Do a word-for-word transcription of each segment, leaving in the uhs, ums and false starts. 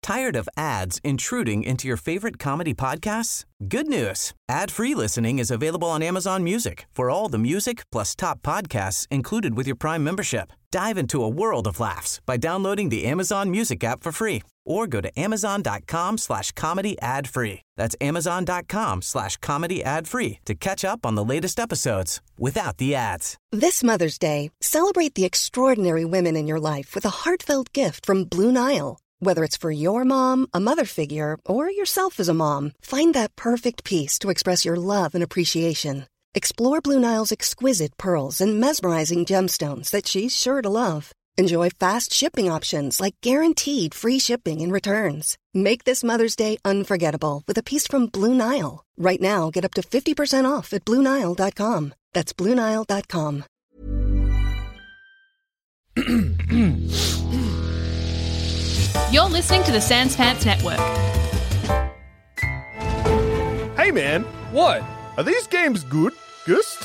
Tired of ads intruding into your favorite comedy podcasts? Good news. Ad-free listening is available on Amazon Music for all the music plus top podcasts included with your Prime membership. Dive into a world of laughs by downloading the Amazon Music app for free or go to amazon.com slash comedy ad free. That's amazon.com slash comedy ad free to catch up on the latest episodes without the ads. This Mother's Day, celebrate the extraordinary women in your life with a heartfelt gift from Blue Nile. Whether it's for your mom, a mother figure, or yourself as a mom, find that perfect piece to express your love and appreciation. Explore Blue Nile's exquisite pearls and mesmerizing gemstones that she's sure to love. Enjoy fast shipping options like guaranteed free shipping and returns. Make this Mother's Day unforgettable with a piece from Blue Nile. Right now, get up to fifty percent off at Blue Nile dot com. That's Blue Nile dot com. You're listening to the Sans Pants Network. Hey man, What? are these games good, Gust?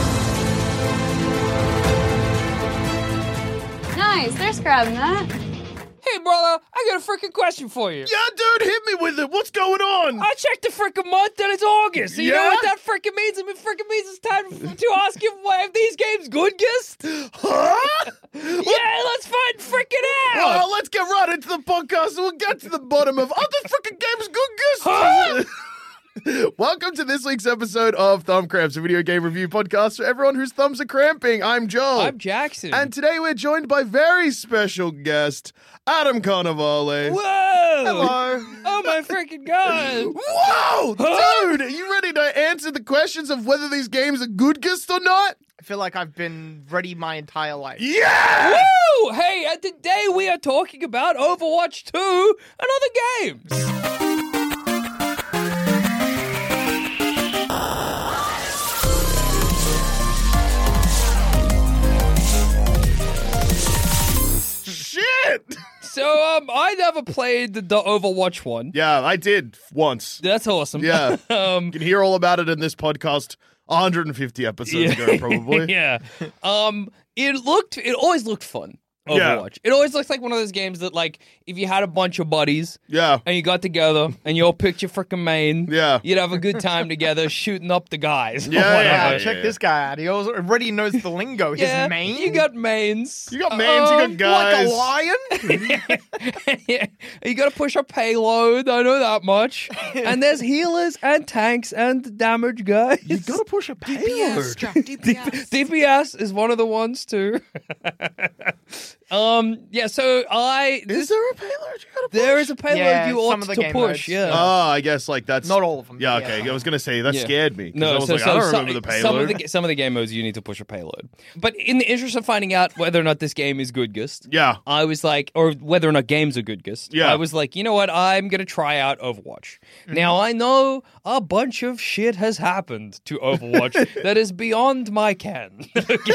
Nice, there's grabbing that. Hey, brother, I got a freaking question for you. Yeah, dude, hit me with it. What's going on? I checked the freaking month and it's August. You know Yeah? what that freaking means? It freaking means it's time to ask you if these games good, Gist? Huh? Yeah, let's find freaking out. Well, let's get right into the podcast and we'll get to the bottom of are the freaking games good, Gust? Huh? Welcome to this week's episode of Thumb Cramps, a video game review podcast for everyone whose thumbs are cramping. I'm Joel. I'm Jackson. And today we're joined by very special guest, Adam Carnivale. Whoa! Hello. Oh my freaking god! Whoa! Huh? Dude, are you ready to answer the questions of whether these games are good, Gust, or not? I feel like I've been ready my entire life. Yeah! Woo! Hey, and today we are talking about Overwatch two and other games. Shit! So, um, I never played the, the Overwatch one. Yeah, I did once. That's awesome. Yeah. um, You can hear all about it in this podcast one hundred fifty episodes ago, probably. yeah. Um, it looked. It always looked fun. Yeah. Overwatch. It always looks like one of those games that, like, if you had a bunch of buddies Yeah. and you got together and you all picked your freaking main, Yeah. you'd have a good time together shooting up the guys. or Yeah, whatever. Yeah, yeah, check yeah. this guy out. He also already knows the lingo. His Yeah, main. You got mains. You got mains, you Um, got guys. like a lion. yeah. You got to push a payload. I know that much. And there's healers and tanks and damage guys. You gotta push a payload. D- D P S is one of the ones too. um, yeah. So I Is there a payload you gotta push? there is a payload Yeah, you some ought of the to game push. modes. Yeah. Oh, I guess like that's Not all of them. Yeah, but okay. I was gonna say that Yeah. scared me. 'cause No, I was so, like, so I don't some, remember the payload. some of the some of the game modes you need to push a payload. But in the interest of finding out whether or not this game is good, Gust, Yeah. I was like, or whether or not games are good, Gust. Yeah. I was like, you know what? I'm gonna try out Overwatch. Mm-hmm. Now I know a bunch of shit has happened to Overwatch that is beyond my ken.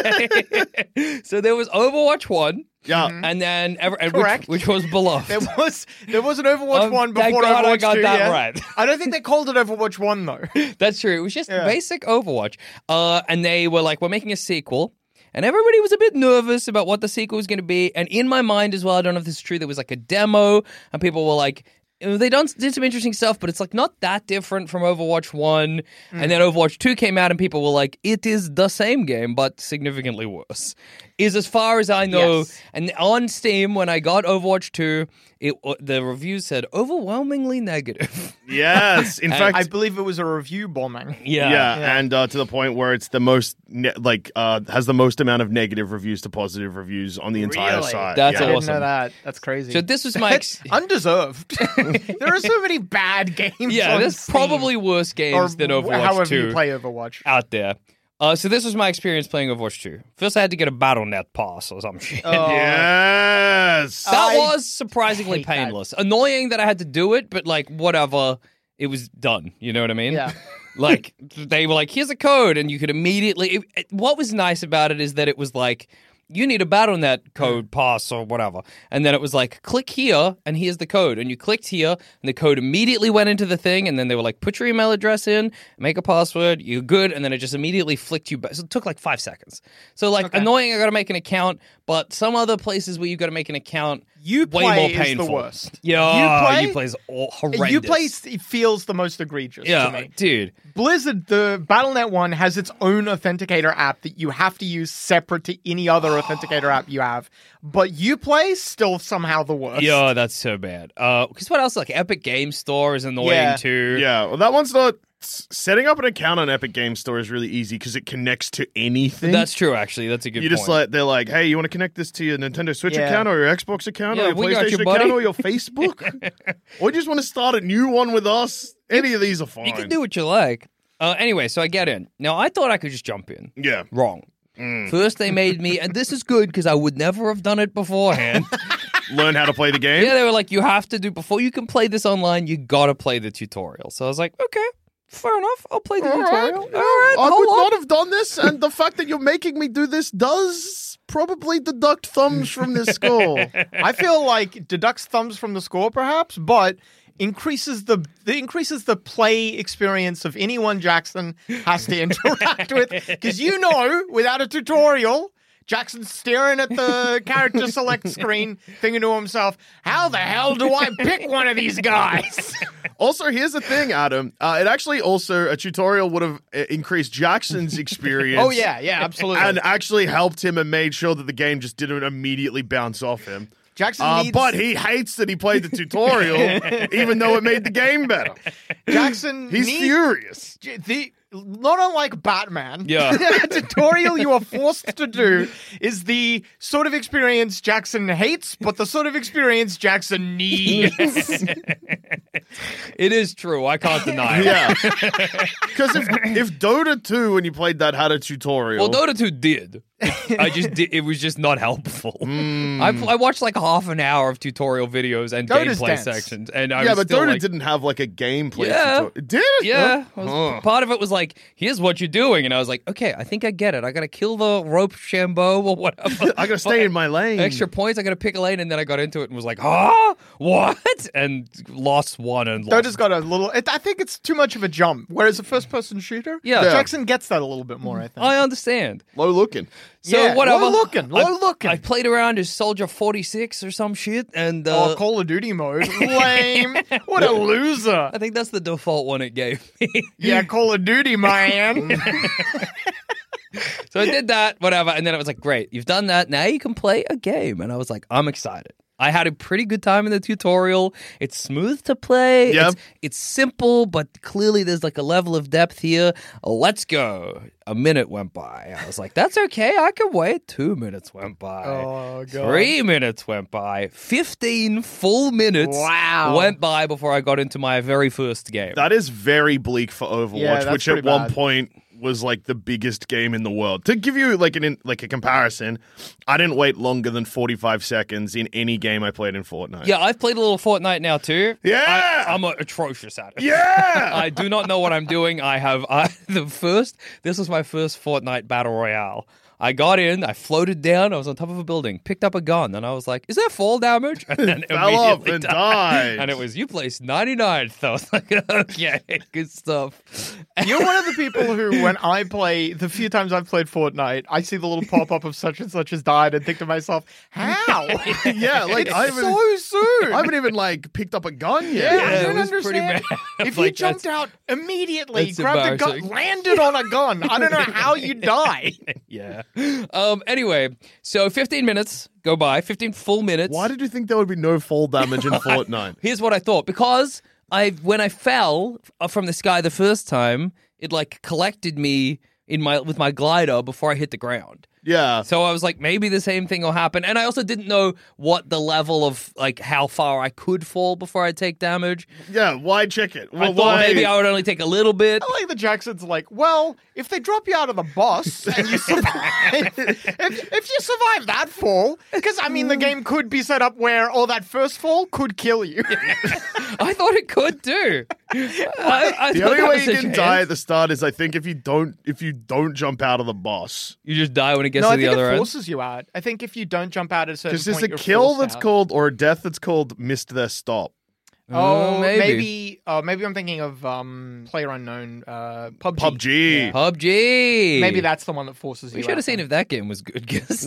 Okay, so there was Overwatch one. Yeah. And then, ever, and Correct. Which, which was beloved. There was there was an Overwatch Um, one thank before God Overwatch I got two. that yeah. right. I don't think they called it Overwatch one though. That's true. It was just Yeah. basic Overwatch. Uh, and they were like, we're making a sequel. And everybody was a bit nervous about what the sequel was going to be. And in my mind as well, I don't know if this is true, there was like a demo, and people were like, they done did some interesting stuff, but it's like not that different from Overwatch one. And then Overwatch two came out, and people were like, it is the same game, but significantly worse. Is as far as I know. Yes. And on Steam, when I got Overwatch two, it the reviews said overwhelmingly negative. Yes. In And fact, I believe it was a review bombing. yeah, Yeah. and uh, to the point where it's the most ne- like uh, has the most amount of negative reviews to positive reviews on the entire Really? site. That's yeah. I didn't awesome. know that. That's crazy. So this was my ex- undeserved. There are so many bad games. Yeah, on there's Steam. probably worse games or than Overwatch however two you play Overwatch. out there. Uh, so this was my experience playing Overwatch two. First, I had to get a Battle Net pass or some shit. Oh, Yes. that I was surprisingly hate that. painless. Annoying that I had to do it, but like whatever, it was done. You know what I mean? Yeah. Like they were like, "Here's a code," and you could immediately. It, it- what was nice about it is that it was like, you need a Battle Net code pass or whatever. And then it was like, click here, and here's the code. And you clicked here, and the code immediately went into the thing, and then they were like, put your email address in, make a password, you're good, and then it just immediately flicked you back. So it took like five seconds. So like, Okay. annoying, I gotta make an account, but some other places where you gotta make an account, You way play more is painful. the worst. Yeah, You play- you play is all horrendous. You play it feels the most egregious to yeah, me. dude. Blizzard, the Battle dot net one has its own authenticator app that you have to use separate to any other authenticator app you have. But Uplay still somehow the worst. Yeah, that's so bad. Uh, because what else? Like Epic Game Store is annoying Yeah. too. Yeah, well, that one's not. s- Setting up an account on Epic Game Store is really easy because it connects to anything. That's true. Actually, that's a good. You point. just like they're like, hey, you want to connect this to your Nintendo Switch Yeah. account or your Xbox account Yeah, or your we got PlayStation you, account buddy. or your Facebook, or you just want to start a new one with us. Any of these are fine. You can do what you like. Uh, anyway, so I get in. Now I thought I could just jump in. Yeah. Wrong. First, they made me, and this is good because I would never have done it beforehand. Learn how to play the game. Yeah, they were like, you have to do, before you can play this online, you gotta play the tutorial. So I was like, okay, fair enough. I'll play the All right. tutorial. Yeah. All right, I hold would on. not have done this, and the fact that you're making me do this does probably deduct thumbs from this score. I feel like deducts thumbs from the score, perhaps, but increases the, the increases the play experience of anyone Jackson has to interact with. Because you know, without a tutorial, Jackson's staring at the character select screen, thinking to himself, "How the hell do I pick one of these guys?" Also, here's the thing, Adam. Uh, it actually also, a tutorial would have uh, increased Jackson's experience. Oh yeah, yeah, absolutely. And actually helped him and made sure that the game just didn't immediately bounce off him. Jackson Uh, needs but he hates that he played the tutorial, even though it made the game better. Jackson He's needs furious. the not unlike Batman. Yeah. The tutorial you are forced to do is the sort of experience Jackson hates, but the sort of experience Jackson needs. It is true. I can't deny it. Yeah. Because if, if Dota two, when you played that, had a tutorial. Well, Dota two did. It, I just did. It was just not helpful. Hmm. I, I watched like half an hour of tutorial videos and Dota's gameplay dense. sections, and I yeah, was but still Dota like, didn't have like a gameplay Yeah. tutorial. It did? Yeah, Huh? it was- Huh. part of it was like, "Here's what you're doing," and I was like, "Okay, I think I get it. I gotta kill the rope shambo or whatever. I gotta stay in my lane. Extra points. I gotta pick a lane." And then I got into it and was like, "Ah, what?" And lost one and lost. Dota's got a little. It, I think it's too much of a jump. Whereas a first-person shooter, Yeah. Yeah. Jackson gets that a little bit more. I think. I understand. Low looking. So Yeah, whatever. low looking, low I- looking. I played around as Soldier forty-six or some shit, and uh, Oh, Call of Duty mode. Lame. What a loser. I think that's the default one it gave me. Yeah, Call of Duty, man. So I did that, whatever, and then it was like, great, you've done that. Now you can play a game, and I was like, I'm excited. I had a pretty good time in the tutorial. It's smooth to play. Yep. It's, it's simple, but clearly there's like a level of depth here. Let's go. A minute went by. I was like, that's okay. I can wait. Two minutes went by. Oh, God. Three minutes went by. Fifteen full minutes Wow. went by before I got into my very first game. That is very bleak for Overwatch, Yeah, that's which at pretty one bad. point was like the biggest game in the world. To give you like an in, like a comparison, I didn't wait longer than forty-five seconds in any game I played in Fortnite. Yeah, I've played a little Fortnite now too. Yeah! I, I'm uh, atrocious at it. Yeah! I do not know what I'm doing. I have I, the first. This was my first Fortnite battle royale. I got in, I floated down, I was on top of a building, picked up a gun, and I was like, "Is there fall damage?" And then Fell off immediately and died. And it was, "You placed ninety-ninth." I was like, "Okay, good stuff." You're one of the people who, when I play, the few times I've played Fortnite, I see the little pop up of such and such has died and think to myself, how? Yeah, like it's I haven't, so soon. I haven't even like picked up a gun yet. Yeah, I Yeah, don't it was pretty understand. bad. If Like, you jumped that's- out immediately, that's grabbed a gun, embarrassing. landed on a gun, I don't know how you die. Yeah. Um. Anyway, so fifteen minutes go by, fifteen full minutes. Why did you think there would be no fall damage in Fortnite? Here's what I thought. Because I, when I fell from the sky the first time, it like collected me in my with my glider before I hit the ground. Yeah. So I was like, maybe the same thing will happen. And I also didn't know what the level of like how far I could fall before I take damage. Yeah, why check it? I Well, thought why? maybe I would only take a little bit. I like the Jackson's like, well, if they drop you out of the bus and you survive, if, if you survive that fall, because I mean, the game could be set up where, oh, that first fall could kill you. I thought it could too. I, I The thought only that way was you a can chance. die at the start is, I think, if you don't if you don't jump out of the boss. You just die when it gets no, to I the think other it end. forces you out. I think if you don't jump out at a certain Because there's point, a you're kill forced that's out. called, or a death that's called missed their stop. Oh, maybe. maybe. Oh, maybe I'm thinking of um, Player Unknown, uh, P U B G. P U B G. P U B G. Maybe that's the one that forces you. We should have out seen then. if that game was good. Guess.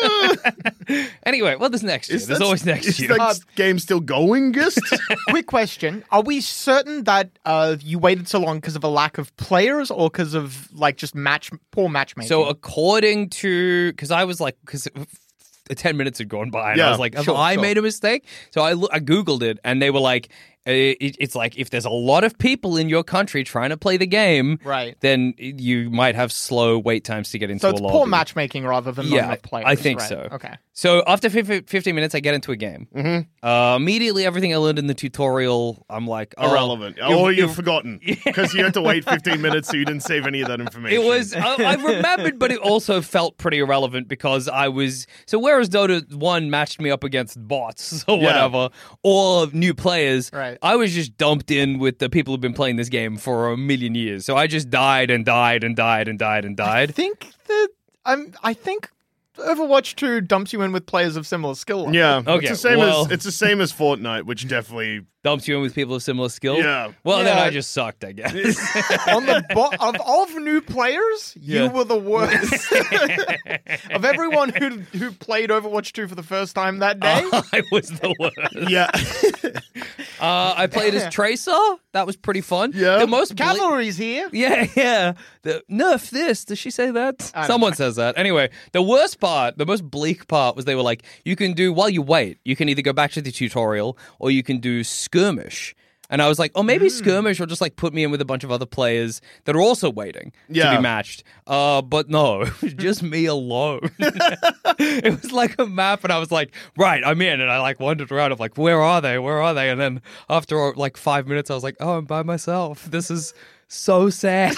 Anyway, well, there's next year. Is There's that- always next is year. that Uh, game still going, Gist? Quick question: are we certain that uh, you waited so long because of a lack of players, or because of like just match poor matchmaking? So according to, because I was like, because ten minutes had gone by, and I Yeah, was like, have sure, I sure. made a mistake? So I loo- I googled it, and they were like, uh, it, it's like if there's a lot of people in your country trying to play the game, Right. then you might have slow wait times to get into so a it's lobby. poor matchmaking rather than not Yeah, enough players. I think right? so. Okay. So after fifteen minutes, I get into a game. Mm-hmm. Uh, immediately, everything I learned in the tutorial, I'm like, oh, Irrelevant. you- Or you- you've forgotten. Because you had to wait fifteen minutes, so you didn't save any of that information. It was, I, I remembered, but it also felt pretty irrelevant because I was, so whereas Dota one matched me up against bots or Yeah. whatever, or new players, Right. I was just dumped in with the people who've been playing this game for a million years. So I just died and died and died and died and I died. think that I'm. I think Overwatch two dumps you in with players of similar skill level. Yeah. Okay, It's the same well- as it's the same as Fortnite, which definitely Dumps you in with people of similar skill. Yeah. Well, then Yeah. I just sucked, I guess. On the bo- of of new players, you Yeah. were the worst. Of everyone who who played Overwatch two for the first time that day, I was the worst. Yeah. Uh, I played as Tracer. That was pretty fun. Yeah. The most ble- cavalry's here. Yeah, yeah. The nerf this. Does she say that? I don't Someone says that. Anyway, the worst part, the most bleak part was they were like, you can do, while you wait, you can either go back to the tutorial or you can do skirmish. And I was like, oh, maybe Hmm. skirmish will just like put me in with a bunch of other players that are also waiting to Yeah. be matched. Uh, but no, it was just me alone. It was like a map, and I was like, right, I'm in. And I like wandered around. I'm like, where are they? Where are they? And then after like five minutes, I was like, oh, I'm by myself. This is so sad.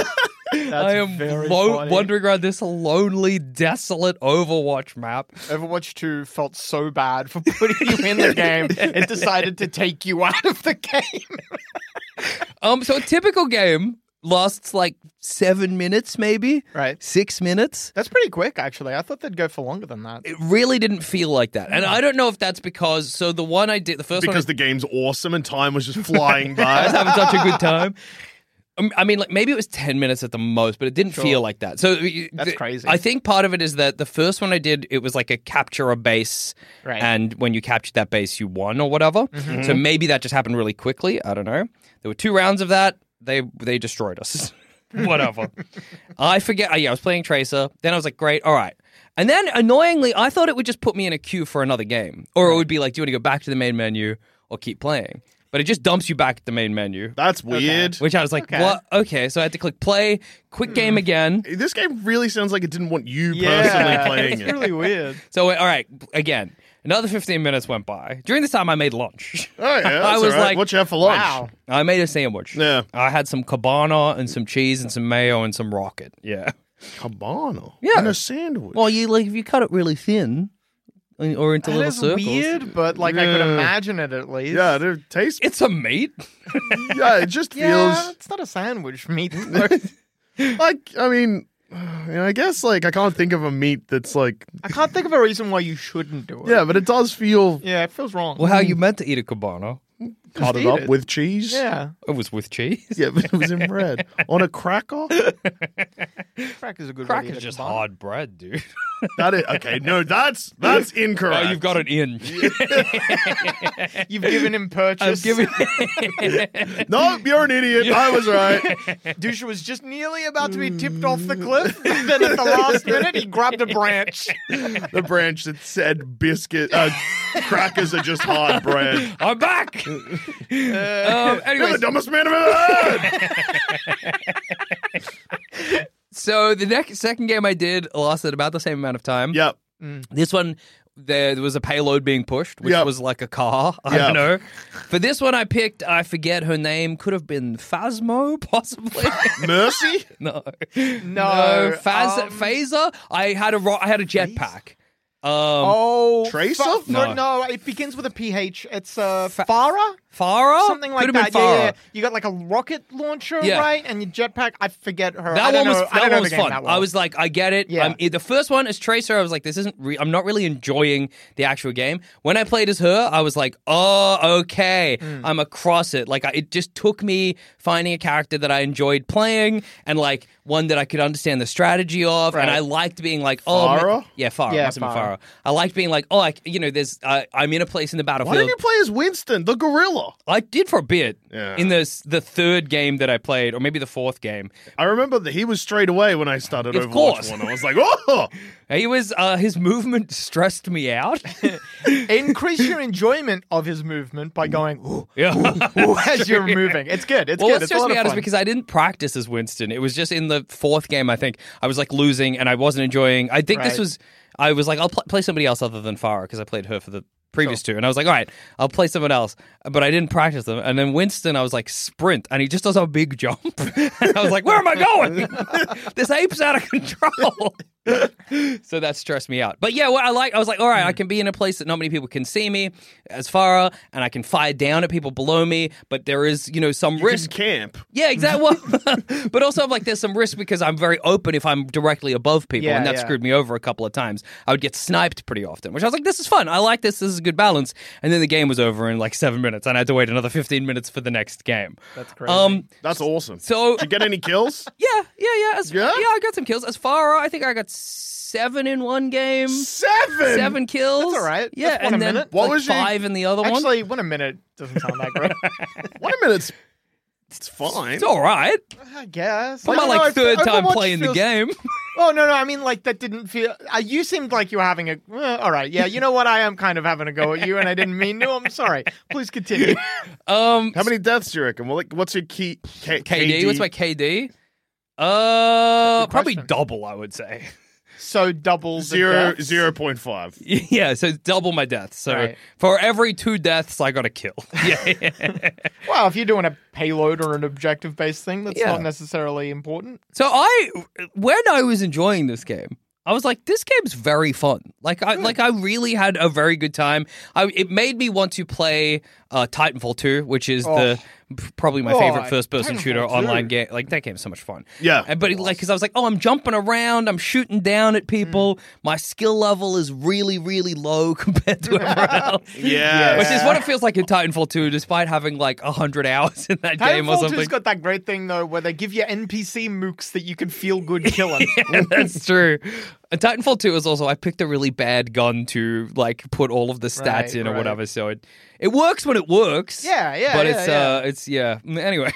I am very lo- funny. wandering around this lonely, desolate Overwatch map. Overwatch two felt so bad for putting you in the game. It decided to take you out of the game. Um, so a typical game lasts like seven minutes, maybe Right. six minutes. That's pretty quick, actually. I thought they'd go for longer than that. It really didn't feel like that, and I don't know if that's because. So the one I did, the first one, because I, the game's awesome and time was just flying I was by. having such a good time. Um, I mean, like maybe it was ten minutes at the most, but it didn't feel like that. So y- That's the- crazy. I think part of it is that the first one I did, it was like a capture a base, Right. and when you captured that base, you won or whatever. Mm-hmm. So maybe that just happened really quickly. I don't know. There were two rounds of that. They they destroyed us. Whatever. I forget. Uh, yeah, I was playing Tracer. Then I was like, great, all right. And then annoyingly, I thought it would just put me in a queue for another game, or it would be like, do you want to go back to the main menu or keep playing? But it just dumps you back at the main menu. That's weird. Which I was like, Okay. what? Okay, so I had to click play, quick game again. This game really sounds like it didn't want you personally playing it's it. really weird. So, all right, again, another fifteen minutes went by. During this time, I made lunch. Oh yeah, that's I was all right. like, what you have for lunch? Wow. I made a sandwich. Yeah. I had some cabana and some cheese and some mayo and some rocket. Yeah. Cabana. Yeah. And a sandwich. Well, you like if you cut it really thin or into That little is circles. weird, but like I could Yeah. imagine it at least. yeah, it tastes. It's a meat. Yeah, it just Yeah, feels it's not a sandwich meat. like. I mean, you know, I guess like I can't think of a meat that's like. I can't think of a reason why you shouldn't do it. Yeah, but it does feel. Yeah, it feels wrong. Well, how you meant to eat a cabana? Cut it eat up it. with cheese. Yeah. It was with cheese. Yeah, but it was in bread on a cracker. Crack is a good Crack way to is eat a just kebab. hard bread, dude. That is okay. No, that's that's Oh, incorrect. you've got an in. You've given him I've purchase. given. No, you're an idiot. I was right. Dusha was just nearly about to be tipped off the cliff. Then at the last minute, he grabbed a branch. The branch that said biscuit uh, crackers are just hard bread. I'm back. um, You're the anyways, dumbest man I've ever heard. so the next second game I did lasted about the same amount of time. Yep. This one, there, there was a payload being pushed, which Yep. was like a car. I Yep. don't know. For this one, I picked, I forget her name, could have been Phasmo, possibly. Mercy. no. No. No, Phas- um, Phaser? I had a, ro- I had a jetpack. Um, Oh, Tracer? Fa- No. no. no, it begins with a P H. It's uh, Fa- Farah? Farah? Something like Could have that. been Yeah, Farah. yeah, yeah. You got like a rocket launcher, Yeah. right? And your jetpack. I forget her. I That don't one was know, I that don't know one was the game fun. that well. I was like, I get it. Yeah. Um, the first one as Tracer, I was like, this isn't. Re- I'm not really enjoying the actual game. When I played as her, I was like, oh, okay, Hmm. I'm across it. Like, I, it just took me finding a character that I enjoyed playing and like one that I could understand the strategy of, Right. and I liked being like, oh, ma- Farah? yeah, Farah, Yeah, must have been Farah. Farah. I liked being like, oh, I, you know, there's, uh, I'm in a place in the Why battlefield. didn't you play as Winston, the gorilla? I did for a bit Yeah. in the the third game that I played, or maybe the fourth game. I remember that he was straight away when I started Of Overwatch course. one. I was like, oh! He was uh, his movement stressed me out. Increase your enjoyment of his movement by going ooh, Yeah. ooh, as you're moving. It's good. It's Well, good. what It's a stressed lot me of out is fun. because I didn't practice as Winston. It was just in the fourth game, I think, I was like losing and I wasn't enjoying. I think this Right. was, I was like, I'll pl- play somebody else other than Farah because I played her for the previous two. And I was like, all right, I'll play someone else. But I didn't practice them. And then Winston, I was like, sprint. And he just does a big jump. And I was like, where am I going? This ape's out of control. So that stressed me out. But yeah, what I like, I was like, all right, I can be in a place that not many people can see me as Farah, and I can fire down at people below me, but there is, you know, some You risk. can camp. Yeah, exactly. Well, but also, I'm like, there's some risk because I'm very open if I'm directly above people, Yeah, and that yeah. screwed me over a couple of times. I would get sniped pretty often, which I was like, this is fun. I like this. This is a good balance. And then the game was over in like seven minutes, and I had to wait another fifteen minutes for the next game. That's crazy. Um, That's awesome. so Did you get any kills? yeah, yeah, yeah. As, Yeah? yeah, I got some kills. As far, I think I got seven in one game. Seven! Seven kills. That's all right. Yeah, That's one and a then minute. What like was your- five in the other one. Actually, one a minute doesn't sound that great. Wait a minute. It's, it's fine. It's all right. I guess. For I my don't know, like if third time Overwatch playing the feels- game. Oh no, no. I mean, like that didn't feel. Uh, you seemed like you were having a. Uh, all right, yeah. You know what? I am kind of having a go at you, and I didn't mean to. I'm sorry. Please continue. Um, How many deaths do you reckon? Well, like, what's your key? K- K D? K D? What's my K D? Uh, Good probably question. double, I would say. So double the Zero, deaths? zero point five. Yeah, so double my deaths. So Right. for every two deaths, I got a kill. Yeah. Well, if you're doing a payload or an objective-based thing, that's Yeah. not necessarily important. So I, when I was enjoying this game, I was like, this game's very fun. Like I, like I really had a very good time. I, it made me want to play uh, Titanfall two, which is the probably my Oh, favorite first-person Titanfall shooter two. online game. Like that game's so much fun. Yeah. And- but it, like, because I was like, oh, I'm jumping around, I'm shooting down at people. My skill level is really, really low compared to everyone else. Yeah. Which is what it feels like in Titanfall two, despite having like one hundred hours in that game or Titanfall something. two's got that great thing though, where they give you N P C mooks that you can feel good killing. Yeah, that's true. And Titanfall two is also, I picked a really bad gun to like put all of the stats Right, in or right. whatever, so it it works when it works. Yeah, yeah, But yeah, it's yeah. uh it's yeah. Anyway.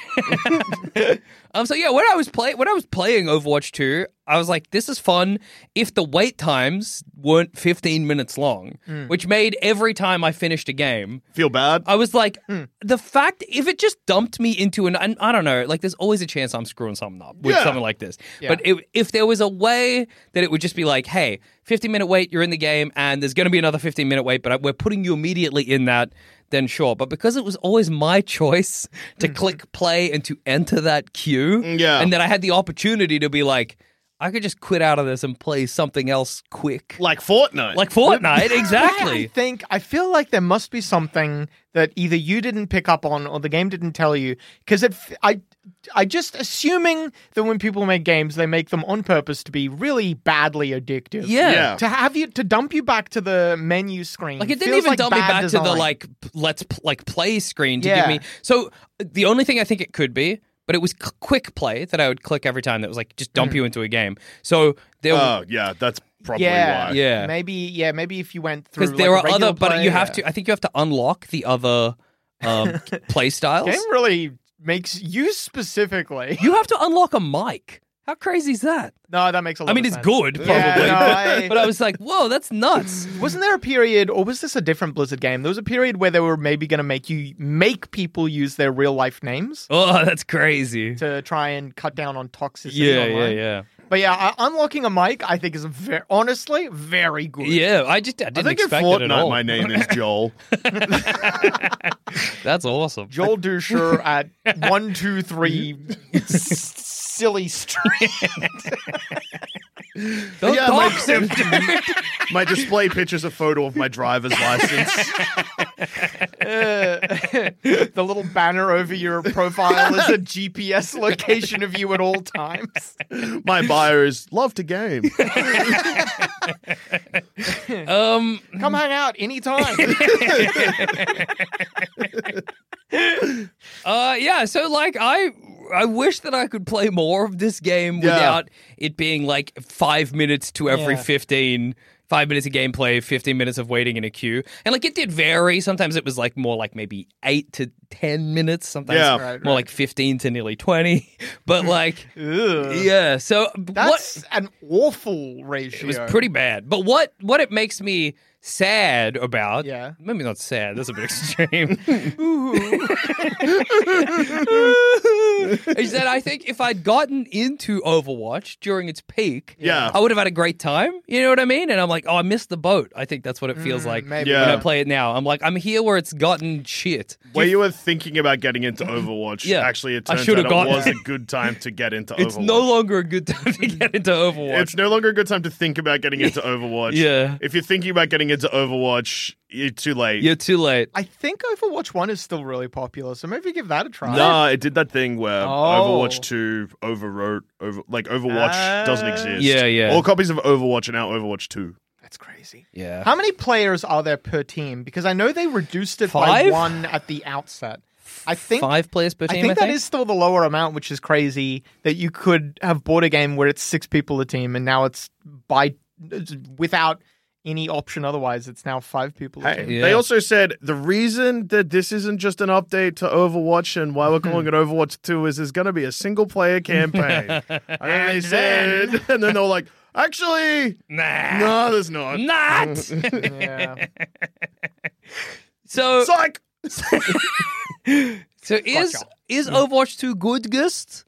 um so yeah, when I was play when I was playing Overwatch two, I was like, this is fun if the wait times weren't fifteen minutes long, Hmm. which made every time I finished a game, Feel bad? I was like, Hmm. the fact, if it just dumped me into an, and I don't know, like there's always a chance I'm screwing something up with Yeah. something like this. Yeah. But it, if there was a way that it would just be like, hey, fifteen minute wait, you're in the game, and there's going to be another fifteen minute wait, but we're putting you immediately in that, then sure. But because it was always my choice to click play and to enter that queue, Yeah. and then I had the opportunity to be like, I could just quit out of this and play something else quick. Like Fortnite. Like Fortnite, I exactly. think I feel like there must be something that either you didn't pick up on or the game didn't tell you, because it f- I I just assuming that when people make games they make them on purpose to be really badly addictive. Yeah. Yeah. To have you to dump you back to the menu screen. Like it didn't feels even like dump me bad back to the design. like p- let's p- like play screen to Yeah. give me. So the only thing I think it could be, but it was c- quick play that I would click every time that was like just dump you into a game. So there, Oh, yeah, that's probably yeah, why. Yeah. maybe yeah, maybe if you went through because there like a are regular other, but play, you have yeah. to. I think you have to unlock the other um, play styles. Game really makes you specifically. You have to unlock a mic. How crazy is that? No, that makes a lot I mean, of it's sense. good, probably. Yeah, no, I- But I was like, whoa, that's nuts. Wasn't there a period, or was this a different Blizzard game? There was a period where they were maybe going to make you make people use their real life names Oh, that's crazy. to try and cut down on toxicity. Yeah, yeah, online. yeah. But yeah, uh, unlocking a mic, I think, is a very, honestly very good. Yeah, I just I I didn't think in expect it at all. Fortnite my name is Joel. That's awesome. Joel Dusher at one two three Silly Street. Don't yeah, talk, my- Sim. My display pictures a photo of my driver's license. the little banner over your profile is a G P S location of you at all times. My bio is love to game. Um, Come hang out anytime. uh, yeah. So like, I I wish that I could play more of this game Yeah. without it being like five minutes to every Yeah. fifteen. Five minutes of gameplay, fifteen minutes of waiting in a queue. And like it did vary. Sometimes it was like more like maybe eight to ten minutes. Sometimes Yeah. Right, more right. like fifteen to nearly twenty. But like, Ugh. yeah. So That's what an awful ratio. it was pretty bad. But what what it makes me sad about, Yeah. maybe not sad, that's a bit extreme, is that I think if I'd gotten into Overwatch during its peak, Yeah. I would have had a great time. You know what I mean? And I'm like, oh, I missed the boat. I think that's what it feels like maybe. Yeah. when I play it now. I'm like, I'm here where it's gotten shit. Where you were thinking about getting into Overwatch, Yeah. actually, it I turns should've out it gotten was there. a good time to get into It's Overwatch. no longer a good time to get into Overwatch. It's no longer a good time to think about getting into Overwatch. Yeah. If you're thinking about getting into Overwatch, you're too late. You're too late. I think Overwatch one is still really popular, so maybe give that a try. Nah, it did that thing where Oh. Overwatch two overwrote, over, like Overwatch Ah. doesn't exist. Yeah, yeah. All copies of Overwatch are now Overwatch two. That's crazy. Yeah. How many players are there per team? Because I know they reduced it Five? by one at the outset. I think Five players per I team, think I that think? is still the lower amount, which is crazy. That you could have bought a game where it's six people a team, and now it's by without any option otherwise. It's now five people a Hey, team. Yeah. They also said the reason that this isn't just an update to Overwatch and why we're calling it Overwatch two is there's going to be a single player campaign. and then they said, and then they were like, actually, Nah. no, there's not. Not. Yeah. so Psych! so is Gotcha. is Overwatch two good, Gust?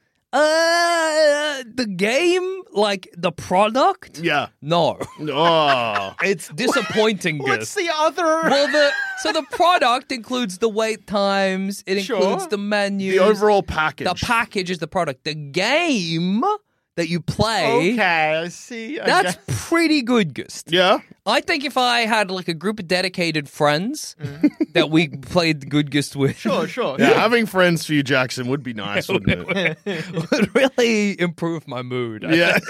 Uh, the game, like the product? Yeah. No. Oh. It's disappointing, What's Gust. the other? Well, the so the product includes the wait times. It Sure. includes the menus. The overall package. The package is the product. The game that you play. Okay, I see. I That's guess. pretty good, Gust. Yeah. I think if I had like a group of dedicated friends that we played Good Gist with, Sure, sure. Yeah, having friends for you, Jackson, would be nice, wouldn't it? would really improve my mood. I Yeah.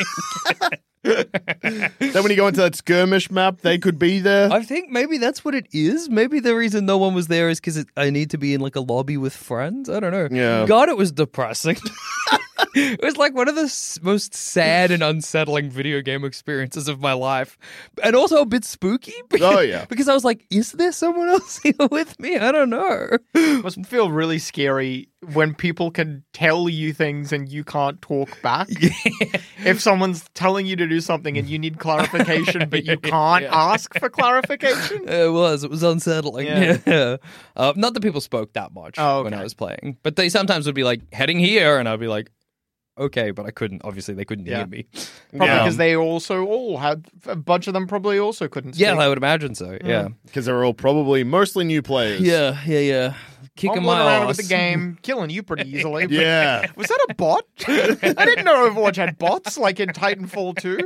Then when you go into that skirmish map, they could be there. I think maybe that's what it is. Maybe the reason no one was there is because I need to be in like a lobby with friends. I don't know. Yeah. God, it was depressing. It was like one of the s- most sad and unsettling video game experiences of my life, and also a bit spooky. Oh, yeah. Because I was like, "Is there someone else here with me?" I don't know. Must feel really scary when people can tell you things and you can't talk back. If someone's telling you to do something and you need clarification, but you can't ask for clarification. It was. It was unsettling. Yeah. Yeah. Uh, not that people spoke that much Oh, when okay. I was playing, but they sometimes would be like heading here, and I'd be like, "Okay," but I couldn't. Obviously, they couldn't Yeah. hear me. Probably Yeah. because they also all had a bunch of them probably also couldn't speak. Yeah, I would imagine so. Yeah. Because they're all probably mostly new players. Yeah. Yeah. Yeah. Kicking Fumbling my around ass. with the game, killing you pretty easily. but- Yeah. Was that a bot? I didn't know Overwatch had bots like in Titanfall two.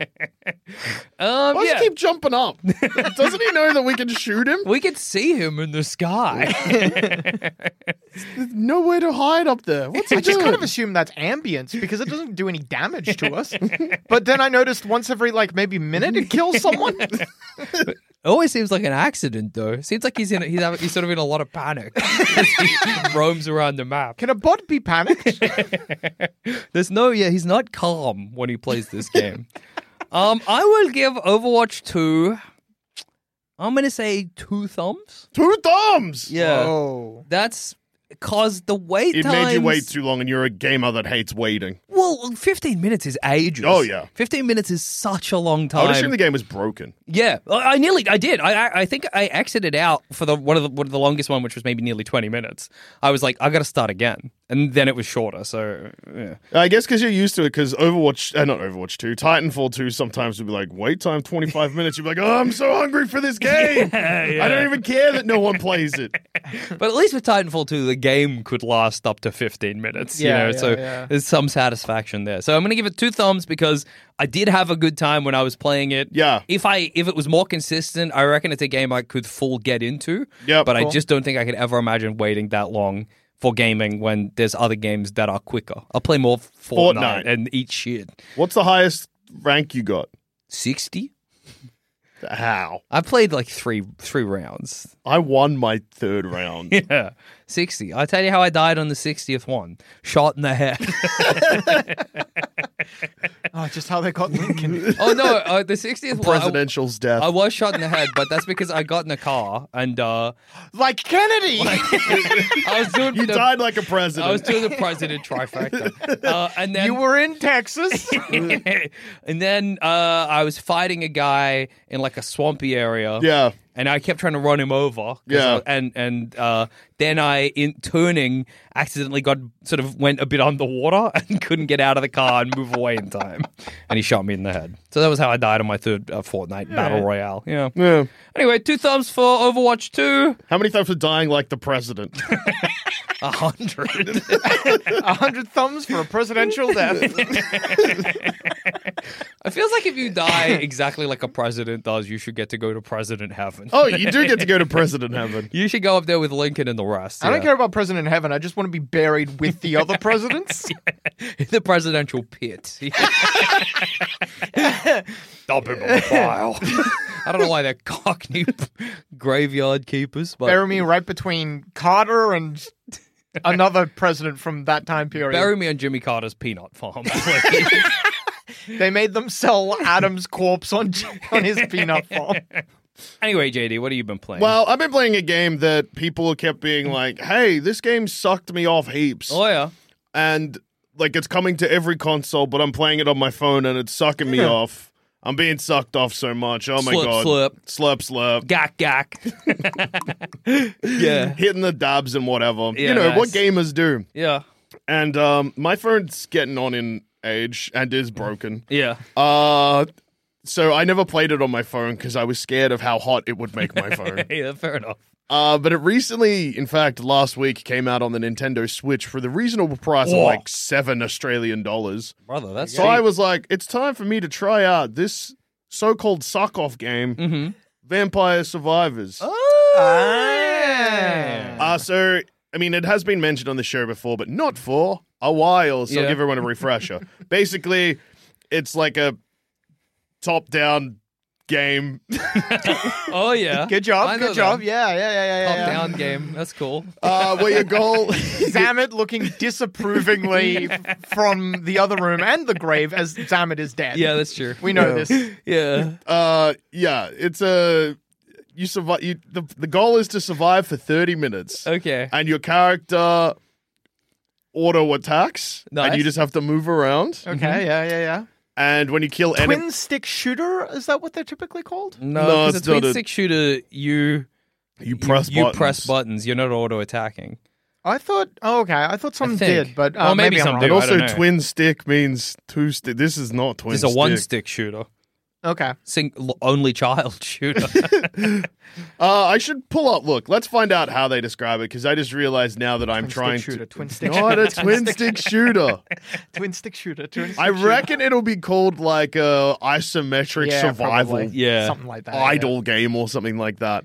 Um, Why does yeah. he keep jumping up? Doesn't he know that we can shoot him? We could see him in the sky. There's nowhere to hide up there. What's he I just doing? kind of assume that's ambience because it doesn't do any damage to us. But then I noticed once every like maybe minute it kills someone. It always seems like an accident, though. Seems like he's in. He's, having, he's sort of in a lot of panic. He roams around the map. Can a bot be panicked? There's no. Yeah, he's not calm when he plays this game. um, I will give Overwatch two. I'm gonna say two thumbs. Two thumbs. Yeah, Oh. that's because the wait It times. made you wait too long, and you're a gamer that hates waiting. Well, fifteen minutes is ages. Oh, yeah. fifteen minutes is such a long I time. would assume the game was broken. Yeah, I I nearly, I did. I, I, I think I exited out for the one of the, one of the longest one, which was maybe nearly twenty minutes. I was like, I got to start again, and then it was shorter. So, yeah. I guess because you're used to it, because Overwatch, uh, not Overwatch two, Titanfall two sometimes would be like, wait time twenty-five minutes. You'd be like, oh, I'm so hungry for this game. I don't even care that no one plays it. But at least with Titanfall two, the game could last up to fifteen minutes. Yeah, you know, yeah, so yeah. there's some satisfaction satisfaction there. So I'm going to give it two thumbs because I did have a good time when I was playing it. Yeah. If I if it was more consistent, I reckon it's a game I could full get into. Yep, But cool. I just don't think I could ever imagine waiting that long for gaming when there's other games that are quicker. I'll play more Fortnite, Fortnite. and eat shit. What's the highest rank you got? sixty? How? I played like three three rounds. I won my third round. Yeah, sixty. I'll tell you how I died on the sixtieth one. Shot in the head. Oh, just how they got Lincoln. Oh, no, uh, the sixtieth one. I- Presidential's death. I was shot in the head, but that's because I got in a car and uh, Like Kennedy. I was doing you the, died like a president. I was doing the president trifecta, uh, and then You were in Texas. and then uh, I was fighting a guy in like a swampy area. yeah. And I kept trying to run him over. 'cause Yeah. I- and and uh, then I, in turning, accidentally got sort of went a bit underwater and couldn't get out of the car and move away in time. And he shot me in the head. So that was how I died on my third uh, Fortnite Battle Royale. Yeah. Yeah. Anyway, two thumbs for Overwatch two. How many times for dying like the president? A hundred. A hundred thumbs for a presidential death. It feels like if you die exactly like a president does, you should get to go to president heaven. Oh, you do get to go to president heaven. You should go up there with Lincoln and the rest. I don't yeah. care about President Heaven. I just want to be buried with the other presidents. The presidential pit. Dump him on the pile. I don't know why they're cockney graveyard keepers, but Bury me right between Carter and another president from that time period. bury me on Jimmy Carter's peanut farm. please. They made them sell Adam's corpse on on his peanut farm. Anyway, J D, what have you been playing? Well, I've been playing a game that people kept being like, hey, this game sucked me off heaps. oh yeah, And like it's coming to every console, but I'm playing it on my phone and it's sucking me off. I'm being sucked off so much. Oh my Slurp, god. slurp. Slurp, slurp. gack gack. yeah, Hitting the dabs and whatever. Yeah, you know, nice. what gamers do. yeah, And um, my phone's getting on in age and is broken. yeah. Uh, so I never played it on my phone because I was scared of how hot it would make my phone. Yeah, fair enough. Uh, but it recently, in fact, last week came out on the Nintendo Switch for the reasonable price of Whoa. like seven Australian dollars. Brother, that's So I was like, it's time for me to try out this so-called suck-off game, Mm-hmm. Vampire Survivors. Oh. Uh, so, I mean, it has been mentioned on the show before, but not for a while, so Yeah. I'll give everyone a refresher. Basically, it's like a top-down game. Oh yeah, Good I job, know good job. them. Yeah, yeah, yeah, yeah, Top yeah. yeah. down game. That's cool. Uh, where your goal... Zamet looking disapprovingly from the other room and the grave as Zamet is dead. Yeah, that's true. We know Yeah. this. Yeah. Uh, yeah, it's a... You survive. You, the, the goal is to survive for thirty minutes. Okay. And your character auto attacks. Nice. And you just have to move around. Okay, yeah, yeah, yeah. And when you kill enemies... Twin stick shooter, is that what they're typically called? No, No, because it's a twin not a- stick shooter, you You press you, buttons. press buttons. You're not auto attacking. I thought, oh, okay. I thought some think. did, but uh, Well, maybe maybe, some I'm do. And wrong. I also, don't know. twin stick means two stick. This is not twin It's stick. a one stick shooter, Okay. Sing- l- only child shooter. Uh, I should pull up. Look, let's find out how they describe it because I just realized now that I'm Twin trying stick shooter, to. twin stick Not a shooter, twin stick shooter. twin stick shooter, twin stick I shooter. reckon it'll be called like a isometric Yeah, survival probably. Yeah. Something like that. idle game or something like that.